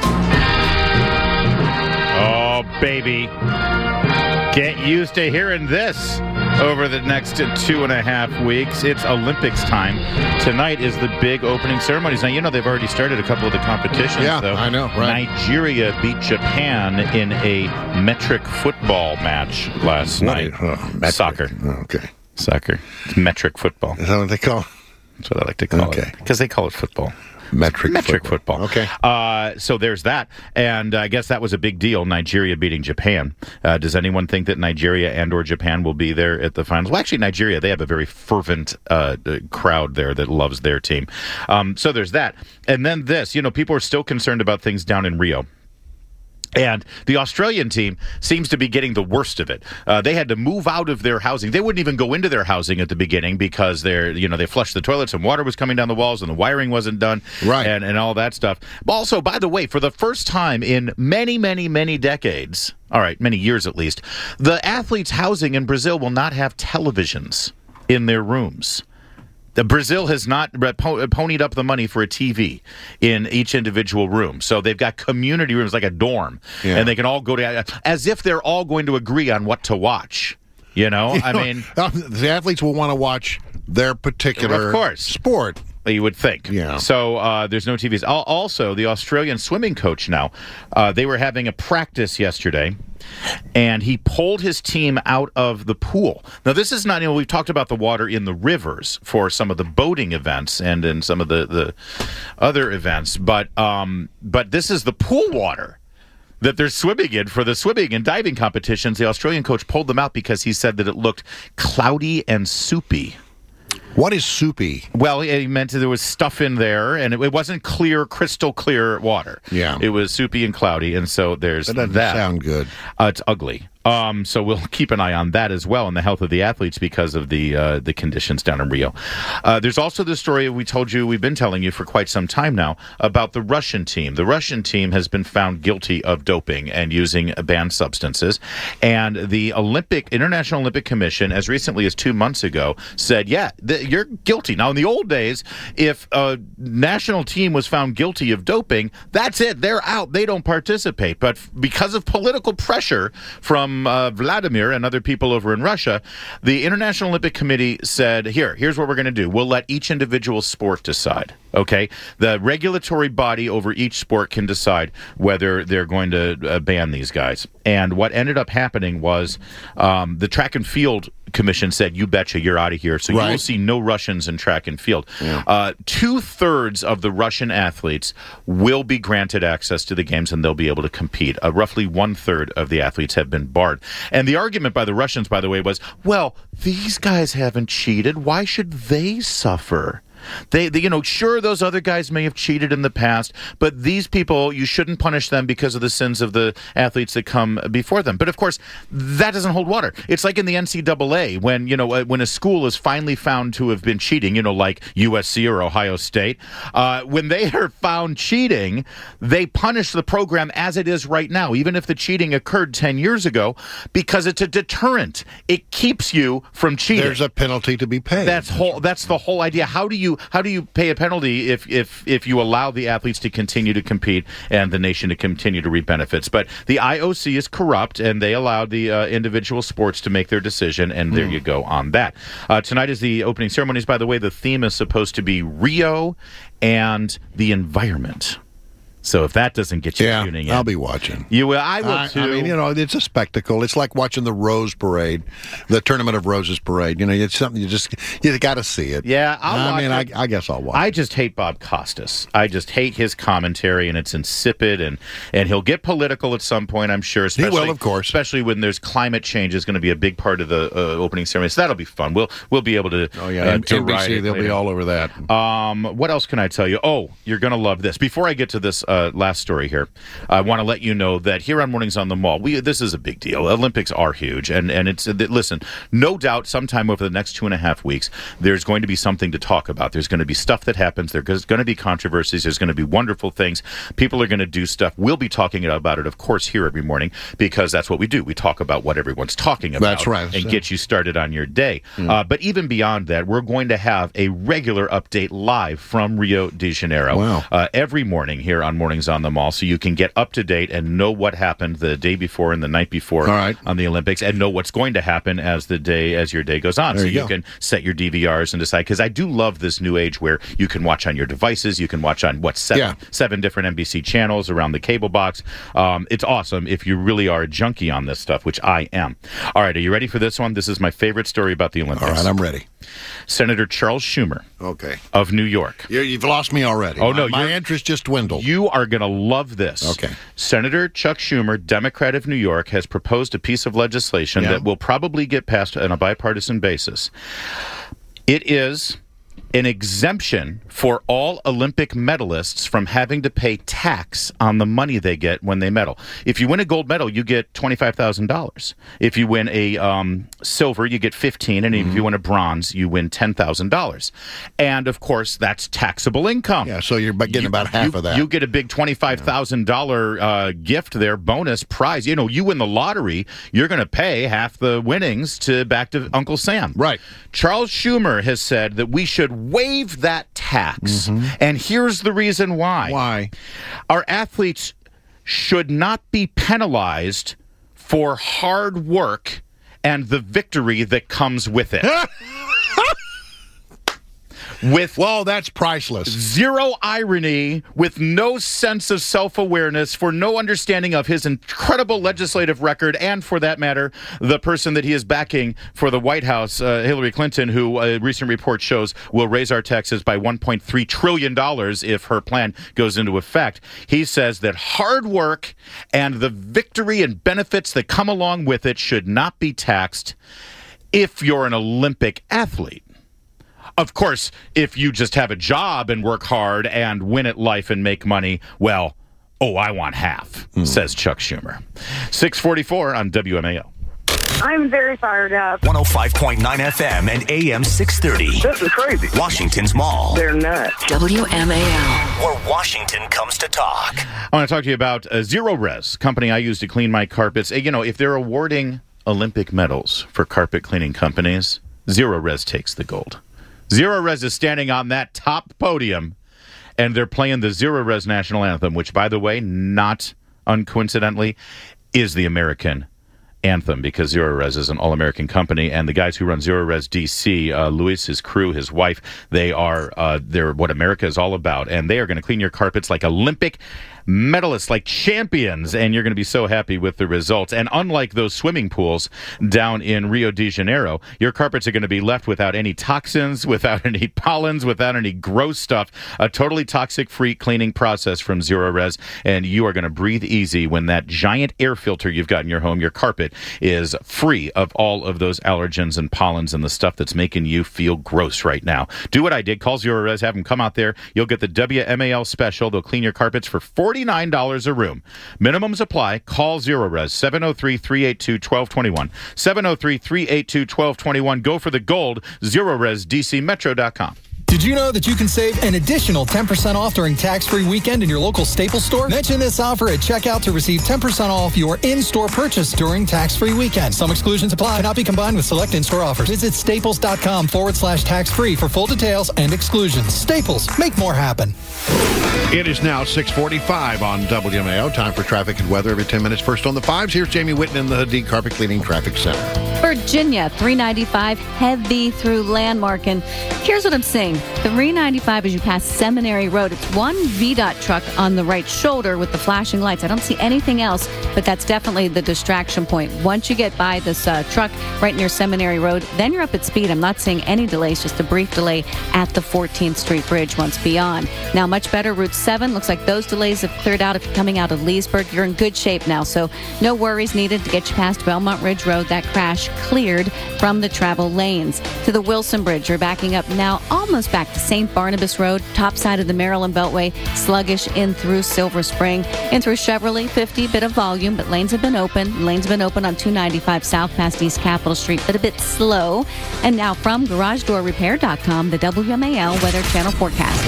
Oh, baby. Get used to hearing this over the next 2.5 weeks. It's Olympics time. Tonight is the big opening ceremonies. Now, they've already started a couple of the competitions. Yeah, though. I know, right. Nigeria beat Japan in a metric football match last night. Soccer. Okay. Soccer. It's metric football. Is that what they call it? That's what I like to call it. Because they call it football. Metric football. Okay. So there's that. And I guess that was a big deal, Nigeria beating Japan. Does anyone think that Nigeria and or Japan will be there at the finals? Well, actually, Nigeria, they have a very fervent crowd there that loves their team. So there's that. And then this, people are still concerned about things down in Rio. And the Australian team seems to be getting the worst of it. They had to move out of their housing. They wouldn't even go into their housing at the beginning because they flushed the toilets and water was coming down the walls and the wiring wasn't done. Right. And all that stuff. But also, by the way, for the first time in many, many, many decades, all right, many years at least, the athletes' housing in Brazil will not have televisions in their rooms. Brazil has not ponied up the money for a TV in each individual room. So they've got community rooms like a dorm. Yeah. And they can all go to, as if they're all going to agree on what to watch. I mean, the athletes will want to watch their particular sport. You would think. Yeah. So there's no TVs. Also, the Australian swimming coach now, they were having a practice yesterday, and he pulled his team out of the pool. Now, this is not, we've talked about the water in the rivers for some of the boating events and in some of the other events, but this is the pool water that they're swimming in for the swimming and diving competitions. The Australian coach pulled them out because he said that it looked cloudy and soupy. What is soupy? Well, he meant that there was stuff in there, and it wasn't clear, crystal clear water. Yeah. It was soupy and cloudy, and so there's that. Doesn't sound good. It's ugly. So we'll keep an eye on that as well, and the health of the athletes because of the conditions down in Rio. There's also the story we've been telling you for quite some time now about the Russian team. The Russian team has been found guilty of doping and using banned substances, and the International Olympic Commission, as recently as 2 months ago, said, yeah, you're guilty. Now, in the old days, if a national team was found guilty of doping, that's it. They're out. They don't participate. But because of political pressure from Vladimir and other people over in Russia, the International Olympic Committee said, here's what we're going to do. We'll let each individual sport decide. Okay? The regulatory body over each sport can decide whether they're going to ban these guys. And what ended up happening was the track and field commission said, you betcha, you're out of here. So you will see no Russians in track and field. Yeah. 2/3 of the Russian athletes will be granted access to the games, and they'll be able to compete. Roughly 1/3 of the athletes have been barred. And the argument by the Russians, by the way, was, well, these guys haven't cheated. Why should they suffer? They, sure, those other guys may have cheated in the past, but these people, you shouldn't punish them because of the sins of the athletes that come before them. But of course, that doesn't hold water. It's like in the NCAA when a school is finally found to have been cheating, like USC or Ohio State. When they are found cheating, they punish the program as it is right now, even if the cheating occurred 10 years ago, because it's a deterrent. It keeps you from cheating. There's a penalty to be paid. That's the whole idea. How do you pay a penalty if you allow the athletes to continue to compete and the nation to continue to reap benefits? But the IOC is corrupt, and they allowed the individual sports to make their decision, and there you go on that. Tonight is the opening ceremonies. By the way, the theme is supposed to be Rio and the environment. So if that doesn't get you tuning in, I'll be watching. You will. I will too. I mean, it's a spectacle. It's like watching the Rose Parade, the Tournament of Roses Parade. It's something you got to see it. Yeah, I guess I'll watch. I just hate Bob Costas. I just hate his commentary, and it's insipid, and he'll get political at some point, I'm sure. He will, of course. Especially when there's climate change is going to be a big part of the opening ceremony. So that'll be fun. We'll be able to. Oh yeah, NBC, they'll be all over that. What else can I tell you? Oh, you're going to love this. Before I get to this last story here, I want to let you know that here on Mornings on the Mall, this is a big deal. Olympics are huge, and it's listen, no doubt sometime over the next 2.5 weeks, there's going to be something to talk about. There's going to be stuff that happens. There's going to be controversies. There's going to be wonderful things. People are going to do stuff. We'll be talking about it, of course, here every morning, because that's what we do. We talk about what everyone's talking about. That's right. And get you started on your day. But even beyond that, we're going to have a regular update live from Rio de Janeiro. Wow. Every morning here on Mornings on the Mall, so you can get up to date and know what happened the day before and the night before on the Olympics, and know what's going to happen as your day goes on. There so you can set your DVRs and decide, because I do love this new age where you can watch on your devices. You can watch on seven different NBC channels around the cable box. It's awesome if you really are a junkie on this stuff, which I am. All right, are you ready for this one? This is my favorite story about the Olympics. All right, I'm ready. Senator Charles Schumer of New York. You've lost me already. Oh, no. My interest just dwindled. You are going to love this. Okay. Senator Chuck Schumer, Democrat of New York, has proposed a piece of legislation that will probably get passed on a bipartisan basis. It is an exemption for all Olympic medalists from having to pay tax on the money they get when they medal. If you win a gold medal, you get $25,000. If you win a silver, you get $15,000, and if you win a bronze, you win $10,000. And of course, that's taxable income. Yeah, so you're getting about half of that. You get a big $25,000 gift there, bonus prize. You win the lottery, you're going to pay half the winnings back to Uncle Sam. Right. Charles Schumer has said that we should waive that tax. And here's the reason why. Why? Our athletes should not be penalized for hard work and the victory that comes with it. that's priceless. Zero irony, with no sense of self-awareness, for no understanding of his incredible legislative record, and for that matter, the person that he is backing for the White House, Hillary Clinton, who a recent report shows will raise our taxes by $1.3 trillion if her plan goes into effect. He says that hard work and the victory and benefits that come along with it should not be taxed if you're an Olympic athlete. Of course, if you just have a job and work hard and win at life and make money, well, I want half, says Chuck Schumer. 644 on WMAL. I'm very fired up. 105.9 FM and AM 630. This is crazy. Washington's Mall. They're nuts. WMAL. Where Washington comes to talk. I want to talk to you about Zero Res, company I use to clean my carpets. You know, if they're awarding Olympic medals for carpet cleaning companies, Zero Res takes the gold. Zero Res is standing on that top podium, and they're playing the Zero Res national anthem, which, by the way, not uncoincidentally, is the American anthem, because Zero Res is an all-American company, and the guys who run Zero Res DC, Luis, his crew, his wife, they're what America is all about, and they are going to clean your carpets like Olympic medalists, like champions, and you're going to be so happy with the results. And unlike those swimming pools down in Rio de Janeiro, your carpets are going to be left without any toxins, without any pollens, without any gross stuff. A totally toxic-free cleaning process from Zero Res, and you are going to breathe easy when that giant air filter you've got in your home, your carpet, is free of all of those allergens and pollens and the stuff that's making you feel gross right now. Do what I did. Call Zero Res. Have them come out there. You'll get the WMAL special. They'll clean your carpets for $49 a room. Minimums apply. Call Zero Res, 703-382-1221. 703-382-1221. Go for the gold. ZeroResDCMetro.com. Did you know that you can save an additional 10% off during tax-free weekend in your local Staples store? Mention this offer at checkout to receive 10% off your in-store purchase during tax-free weekend. Some exclusions apply. Cannot be combined with select in-store offers. Visit staples.com/tax-free for full details and exclusions. Staples, make more happen. It is now 6:45 on WMAO. Time for traffic and weather every 10 minutes. First on the fives, here's Jamie Whitten in the Hadid Carpet Cleaning Traffic Center. Virginia, 395, heavy through Landmark. And here's what I'm saying. 395 as you pass Seminary Road. It's one VDOT truck on the right shoulder with the flashing lights. I don't see anything else, but that's definitely the distraction point. Once you get by this truck right near Seminary Road, then you're up at speed. I'm not seeing any delays, just a brief delay at the 14th Street Bridge once beyond. Now, much better. Route 7, looks like those delays have cleared out. If you're coming out of Leesburg, you're in good shape now, so no worries needed to get you past Belmont Ridge Road. That crash cleared from the travel lanes. To the Wilson Bridge, you're backing up now almost back to St. Barnabas Road, top side of the Maryland Beltway, sluggish in through Silver Spring. In through Chevrolet, 50, bit of volume, but lanes have been open. Lanes have been open on 295 south past East Capitol Street, but a bit slow. And now from GarageDoorRepair.com, the WMAL Weather Channel forecast.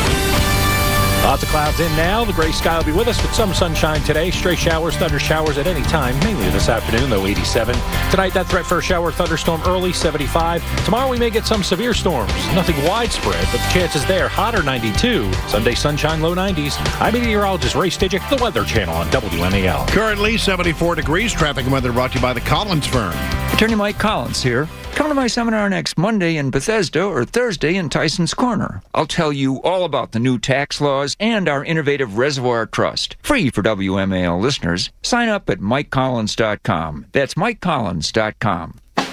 Lots of clouds in now. The gray sky will be with us with some sunshine today. Stray showers, thunder showers at any time, mainly this afternoon, though 87. Tonight, that threat for a shower thunderstorm early, 75. Tomorrow, we may get some severe storms. Nothing widespread, but the chances there, hotter, 92. Sunday, sunshine, low 90s. I'm meteorologist Ray Stidgick, the Weather Channel on WMAL. Currently 74 degrees. Traffic and weather brought to you by the Collins Firm. Attorney Mike Collins here. Come to my seminar next Monday in Bethesda or Thursday in Tyson's Corner. I'll tell you all about the new tax laws and our innovative Reservoir Trust. Free for WMAL listeners. Sign up at MikeCollins.com. That's MikeCollins.com.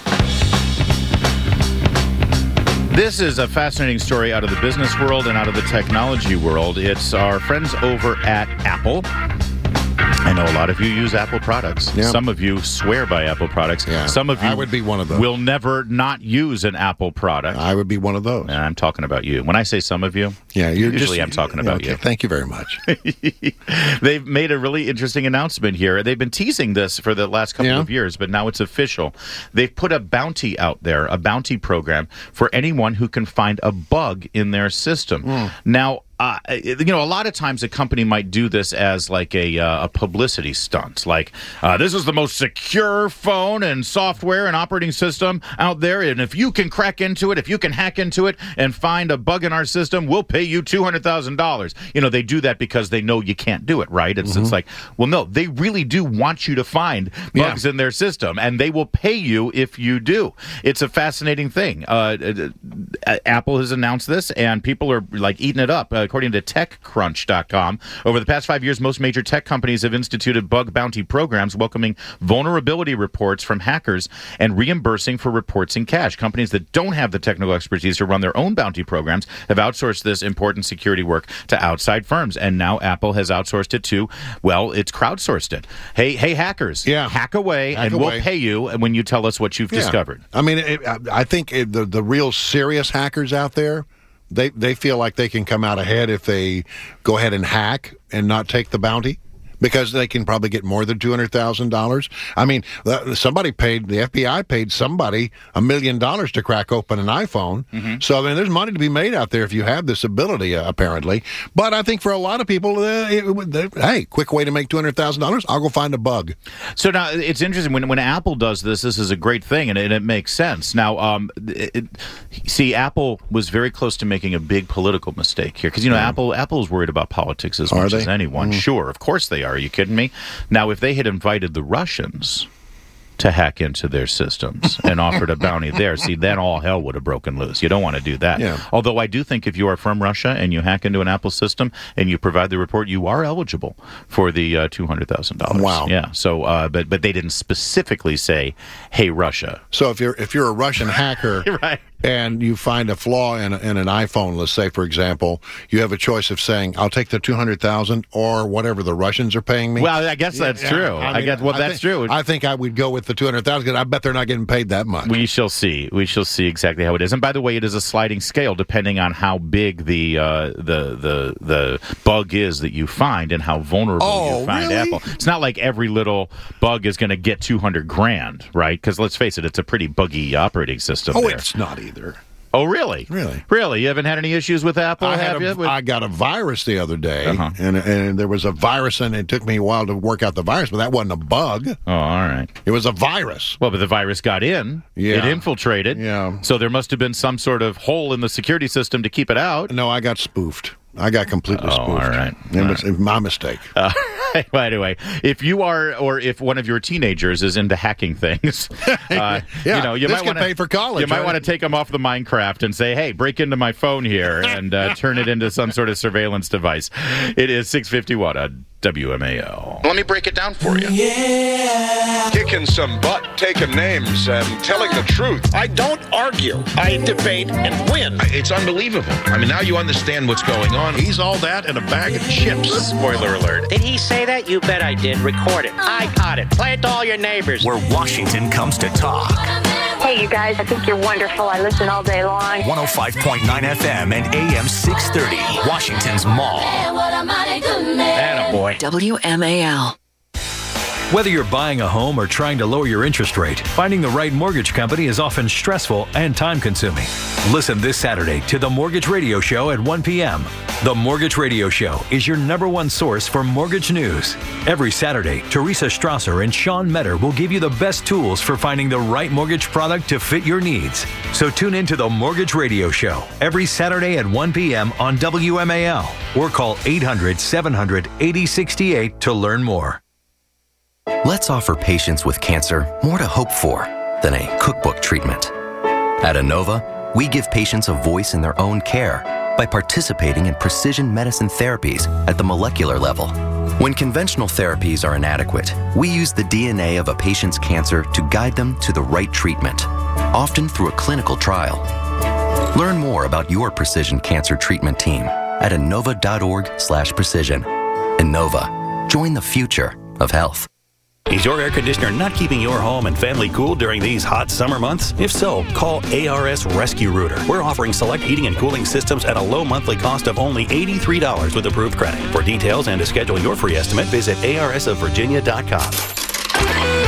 This is a fascinating story out of the business world and out of the technology world. It's our friends over at Apple. I know a lot of you use Apple products. Yeah. Some of you swear by Apple products. Yeah. Some of you I would be one of those. Will never not use an Apple product. I would be one of those. And I'm talking about you. When I say some of you, I'm talking about you. Thank you very much. They've made a really interesting announcement here. They've been teasing this for the last couple of years, but now it's official. They've put a bounty out there, a bounty program for anyone who can find a bug in their system. Now, a lot of times a company might do this as like a publicity stunt. Like, this is the most secure phone and software and operating system out there, and if you can crack into it, if you can hack into it and find a bug in our system, we'll pay you $200,000. They do that because they know you can't do it, right? It's like, well, no, they really do want you to find bugs in their system, and they will pay you if you do. It's a fascinating thing. Apple has announced this, and people are like eating it up. According to TechCrunch.com, over the past 5 years, most major tech companies have instituted bug bounty programs welcoming vulnerability reports from hackers and reimbursing for reports in cash. Companies that don't have the technical expertise to run their own bounty programs have outsourced this important security work to outside firms, and now Apple has outsourced it to, well, it's crowdsourced it. Hey, hackers, hack away, and we'll pay you when you tell us what you've discovered. I mean, I think the real serious hackers out there, they feel like they can come out ahead if they go ahead and hack and not take the bounty, because they can probably get more than $200,000. I mean, the FBI paid somebody $1 million to crack open an iPhone. So, I mean, there's money to be made out there if you have this ability, apparently. But I think for a lot of people, hey, quick way to make $200,000, I'll go find a bug. So now, it's interesting, when Apple does this is a great thing, and it makes sense. Now, see, Apple was very close to making a big political mistake here, because, Apple's worried about politics as much as anyone. Sure, of course they are. Are you kidding me? Now, if they had invited the Russians to hack into their systems and offered a bounty there, see, then all hell would have broken loose. You don't want to do that. Yeah. Although I do think if you are from Russia and you hack into an Apple system and you provide the report, you are eligible for the $200,000. Wow. Yeah. So, but they didn't specifically say, "Hey, Russia." So if you're a Russian hacker, right, and you find a flaw in an iPhone, let's say, for example, you have a choice of saying, "I'll take the $200,000 or whatever the Russians are paying me." Well, I guess that's true. That's true. I think I would go with the $200,000 because I bet they're not getting paid that much. We shall see. We shall see exactly how it is. And by the way, it is a sliding scale depending on how big the bug is that you find and how vulnerable you find Apple. It's not like every little bug is going to get $200,000, right? Because let's face it, it's a pretty buggy operating system. It's not either. Oh, really? Really? You haven't had any issues with Apple, have you? I got a virus the other day, and there was a virus, and it took me a while to work out the virus, but that wasn't a bug. Oh, all right. It was a virus. Well, but the virus got in. Yeah. It infiltrated. Yeah. So there must have been some sort of hole in the security system to keep it out. No, I got spoofed. I got completely spoofed. All right. It was my mistake. Well, anyway, if you are, or if one of your teenagers is into hacking things, you might want to pay for college. You might want to take them off the Minecraft and say, "Hey, break into my phone here and turn it into some sort of surveillance device." It is 6:51 on WMAL. Let me break it down for you. Yeah. Kicking some butt, taking names, and telling the truth. I don't argue. I debate and win. It's unbelievable. I mean, now you understand what's going on. He's all that and a bag of chips. Spoiler alert. Did he say that? You bet I did. Record it. I caught it. Play it to all your neighbors. Where Washington comes to talk. Hey, you guys, I think you're wonderful. I listen all day long. 105.9 FM and AM 630. Washington's Mall. Attaboy. WMAL. Whether you're buying a home or trying to lower your interest rate, finding the right mortgage company is often stressful and time-consuming. Listen this Saturday to The Mortgage Radio Show at 1 p.m. The Mortgage Radio Show is your #1 source for mortgage news. Every Saturday, Teresa Strasser and Sean Metter will give you the best tools for finding the right mortgage product to fit your needs. So tune in to The Mortgage Radio Show every Saturday at 1 p.m. on WMAL or call 800-700-8068 to learn more. Let's offer patients with cancer more to hope for than a cookbook treatment. At Inova, we give patients a voice in their own care by participating in precision medicine therapies at the molecular level. When conventional therapies are inadequate, we use the DNA of a patient's cancer to guide them to the right treatment, often through a clinical trial. Learn more about your precision cancer treatment team at Inova.org/precision. Inova. Join the future of health. Is your air conditioner not keeping your home and family cool during these hot summer months? If so, call ARS Rescue Rooter. We're offering select heating and cooling systems at a low monthly cost of only $83 with approved credit. For details and to schedule your free estimate, visit arsofvirginia.com.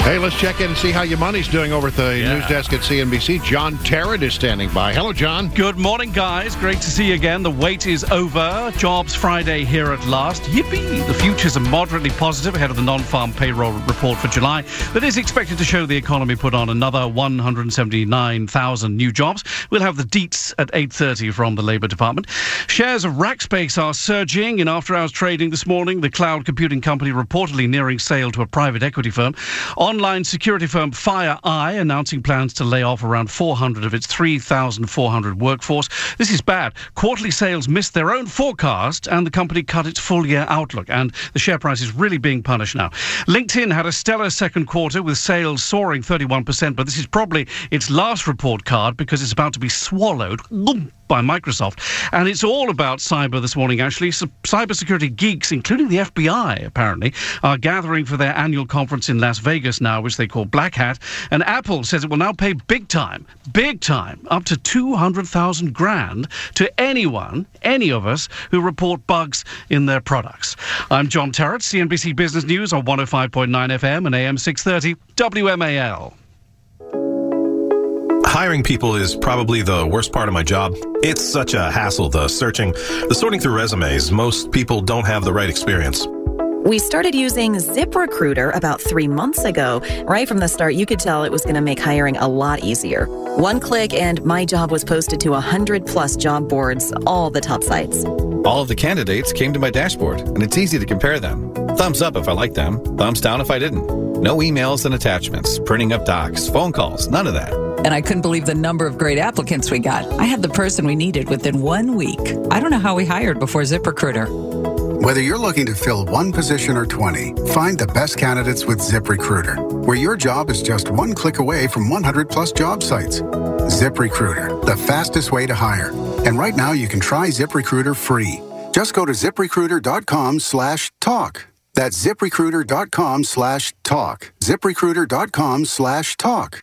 Hey, let's check in and see how your money's doing over at the news desk at CNBC. John Tarrant is standing by. Hello, John. Good morning, guys. Great to see you again. The wait is over. Jobs Friday here at last. Yippee! The futures are moderately positive ahead of the non-farm payroll report for July that is expected to show the economy put on another 179,000 new jobs. We'll have the deets at 8:30 from the Labour Department. Shares of Rackspace are surging in after-hours trading this morning. The cloud computing company reportedly nearing sale to a private equity firm. Online security firm FireEye announcing plans to lay off around 400 of its 3,400 workforce. This is bad. Quarterly sales missed their own forecast and the company cut its full-year outlook. And the share price is really being punished now. LinkedIn had a stellar second quarter with sales soaring 31%, but this is probably its last report card because it's about to be swallowed by Microsoft. And it's all about cyber this morning, actually. Cybersecurity geeks, including the FBI, apparently, are gathering for their annual conference in Las Vegas now, which they call Black Hat. And Apple says it will now pay big time, up to 200,000 grand to anyone, any of us, who report bugs in their products. I'm John Tarrant, CNBC Business News on 105.9 FM and AM 630 WMAL. Hiring people is probably the worst part of my job. It's such a hassle, the searching, the sorting through resumes. Most people don't have the right experience. We started using ZipRecruiter about 3 months ago. Right from the start, you could tell it was going to make hiring a lot easier. One click and my job was posted to 100+ job boards, all the top sites. All of the candidates came to my dashboard, and it's easy to compare them. Thumbs up if I liked them, thumbs down if I didn't. No emails and attachments, printing up docs, phone calls, none of that. And I couldn't believe the number of great applicants we got. I had the person we needed within 1 week. I don't know how we hired before ZipRecruiter. Whether you're looking to fill one position or 20, find the best candidates with ZipRecruiter, where your job is just one click away from 100+ job sites. ZipRecruiter, the fastest way to hire. And right now you can try ZipRecruiter free. Just go to ZipRecruiter.com/talk. That's ZipRecruiter.com/talk. ZipRecruiter.com/talk.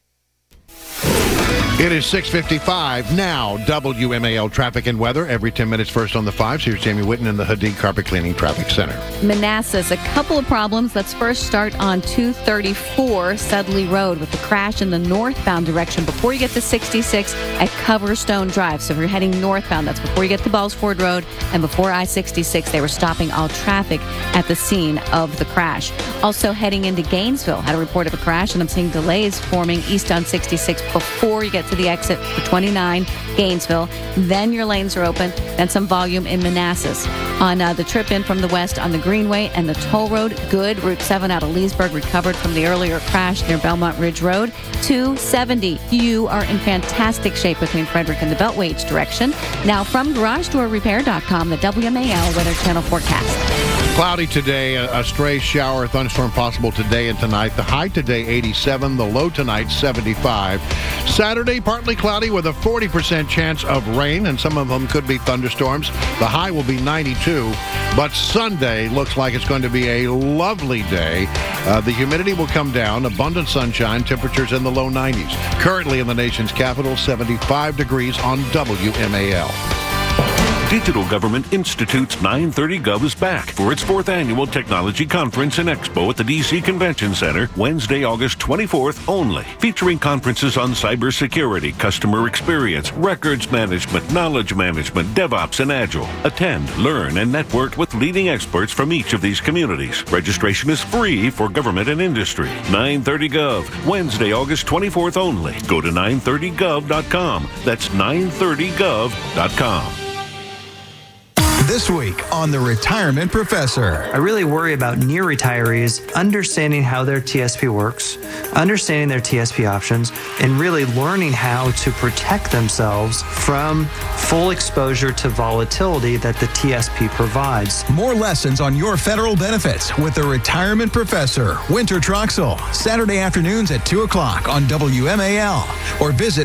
It is 6:55 now. WMAL traffic and weather every 10 minutes first on the 5s. Here's Jamie Whitten in the Hadid Carpet Cleaning Traffic Center. Manassas, a couple of problems. Let's first start on 234 Sudley Road with the crash in the northbound direction before you get to 66 at Coverstone Drive. So if you're heading northbound, that's before you get to Bellsford Road and before I-66. They were stopping all traffic at the scene of the crash. Also heading into Gainesville, had a report of a crash, and I'm seeing delays forming east on 66 before you get to the exit for 29 Gainesville. Then your lanes are open. Then some volume in Manassas. On the trip in from the west on the Greenway and the toll road, good. Route 7 out of Leesburg recovered from the earlier crash near Belmont Ridge Road. 270. You are in fantastic shape between Frederick and the Beltway each direction. Now from GarageDoorRepair.com, the WMAL Weather Channel forecast. Cloudy today, a stray shower, thunderstorm possible today and tonight. The high today 87, the low tonight 75. Saturday, partly cloudy with a 40% chance of rain, and some of them could be thunderstorms. The high will be 92, but Sunday looks like it's going to be a lovely day. The humidity will come down, abundant sunshine, temperatures in the low 90s. Currently in the nation's capital, 75 degrees on WMAL. Digital Government Institute's 930 Gov is back for its 4th annual Technology Conference and Expo at the D.C. Convention Center, Wednesday, August 24th only, featuring conferences on cybersecurity, customer experience, records management, knowledge management, DevOps, and Agile. Attend, learn, and network with leading experts from each of these communities. Registration is free for government and industry. 930 Gov, Wednesday, August 24th only. Go to 930gov.com. That's 930gov.com. This week on The Retirement Professor. I really worry about near retirees understanding how their TSP works, understanding their TSP options, and really learning how to protect themselves from full exposure to volatility that the TSP provides. More lessons on your federal benefits with The Retirement Professor, Winter Troxel, Saturday afternoons at 2 o'clock on WMAL, or visit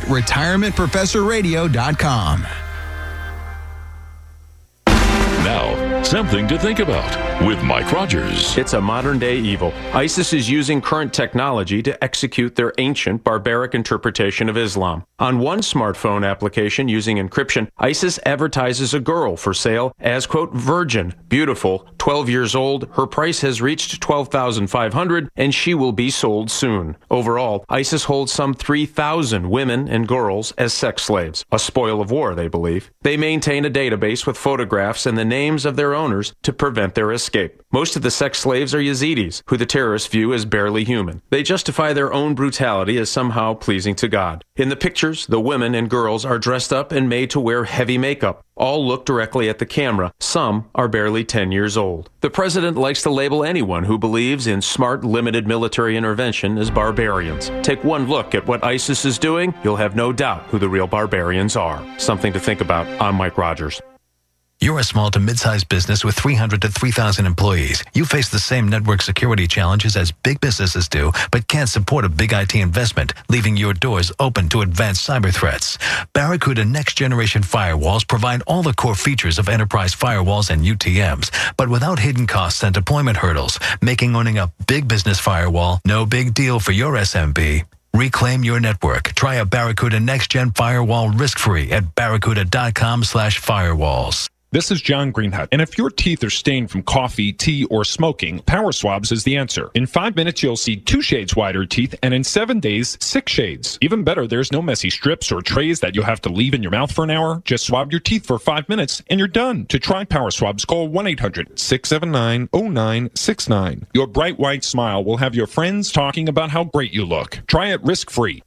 retirementprofessorradio.com. Now, something to think about. with Mike Rogers. It's a modern-day evil. ISIS is using current technology to execute their ancient, barbaric interpretation of Islam. On one smartphone application using encryption, ISIS advertises a girl for sale as, quote, virgin, beautiful, 12 years old, her price has reached $12,500, and she will be sold soon. Overall, ISIS holds some 3,000 women and girls as sex slaves, a spoil of war, they believe. They maintain a database with photographs and the names of their owners to prevent their escape. Most of the sex slaves are Yazidis, who the terrorists view as barely human. They justify their own brutality as somehow pleasing to God. In the pictures, the women and girls are dressed up and made to wear heavy makeup. All look directly at the camera. Some are barely 10 years old. The president likes to label anyone who believes in smart, limited military intervention as barbarians. Take one look at what ISIS is doing, you'll have no doubt who the real barbarians are. Something to think about. I'm Mike Rogers. You're a small to mid-sized business with 300 to 3,000 employees. You face the same network security challenges as big businesses do, but can't support a big IT investment, leaving your doors open to advanced cyber threats. Barracuda next-generation firewalls provide all the core features of enterprise firewalls and UTMs, but without hidden costs and deployment hurdles, making owning a big business firewall no big deal for your SMB. Reclaim your network. Try a Barracuda next-gen firewall risk-free at barracuda.com/firewalls. This is John Greenhut, and if your teeth are stained from coffee, tea, or smoking, Power Swabs is the answer. In 5 minutes, you'll see 2 shades wider teeth, and in 7 days, 6 shades. Even better, there's no messy strips or trays that you'll have to leave in your mouth for an hour. Just swab your teeth for 5 minutes, and you're done. To try Power Swabs, call 1-800-679-0969. Your bright white smile will have your friends talking about how great you look. Try it risk-free.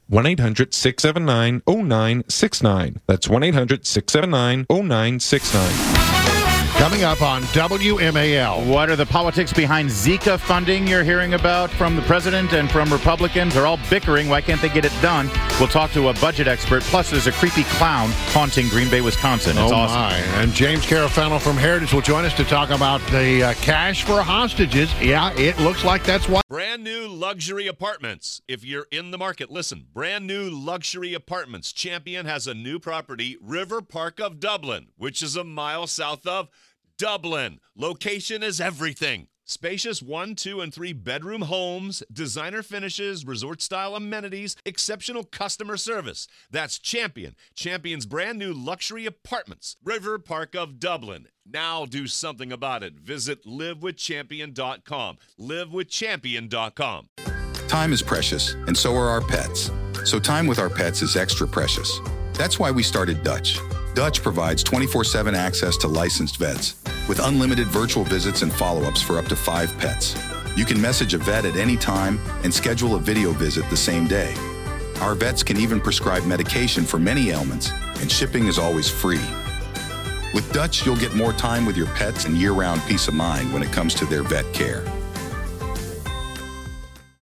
1-800-679-0969. That's 1-800-679-0969. Coming up on WMAL. What are the politics behind Zika funding you're hearing about from the president and from Republicans? They're all bickering. Why can't they get it done? We'll talk to a budget expert. Plus, there's a creepy clown haunting Green Bay, Wisconsin. It's awesome. My. And James Carafano from Heritage will join us to talk about the cash for hostages. Yeah, it looks like that's what. Brand new luxury apartments. If you're in the market, listen. Brand new luxury apartments. Champion has a new property, River Park of Dublin, which is a mile south of Dublin. Location is everything. Spacious 1, 2, and 3 bedroom homes, designer finishes, resort-style amenities, exceptional customer service. That's Champion. Champion's brand new luxury apartments. River Park of Dublin. Now do something about it. Visit livewithchampion.com. livewithchampion.com. Time is precious, and so are our pets. So time with our pets is extra precious. That's why we started Dutch. Dutch provides 24/7 access to licensed vets with unlimited virtual visits and follow-ups for up to 5 pets. You can message a vet at any time and schedule a video visit the same day. Our vets can even prescribe medication for many ailments, and shipping is always free. With Dutch, you'll get more time with your pets and year-round peace of mind when it comes to their vet care.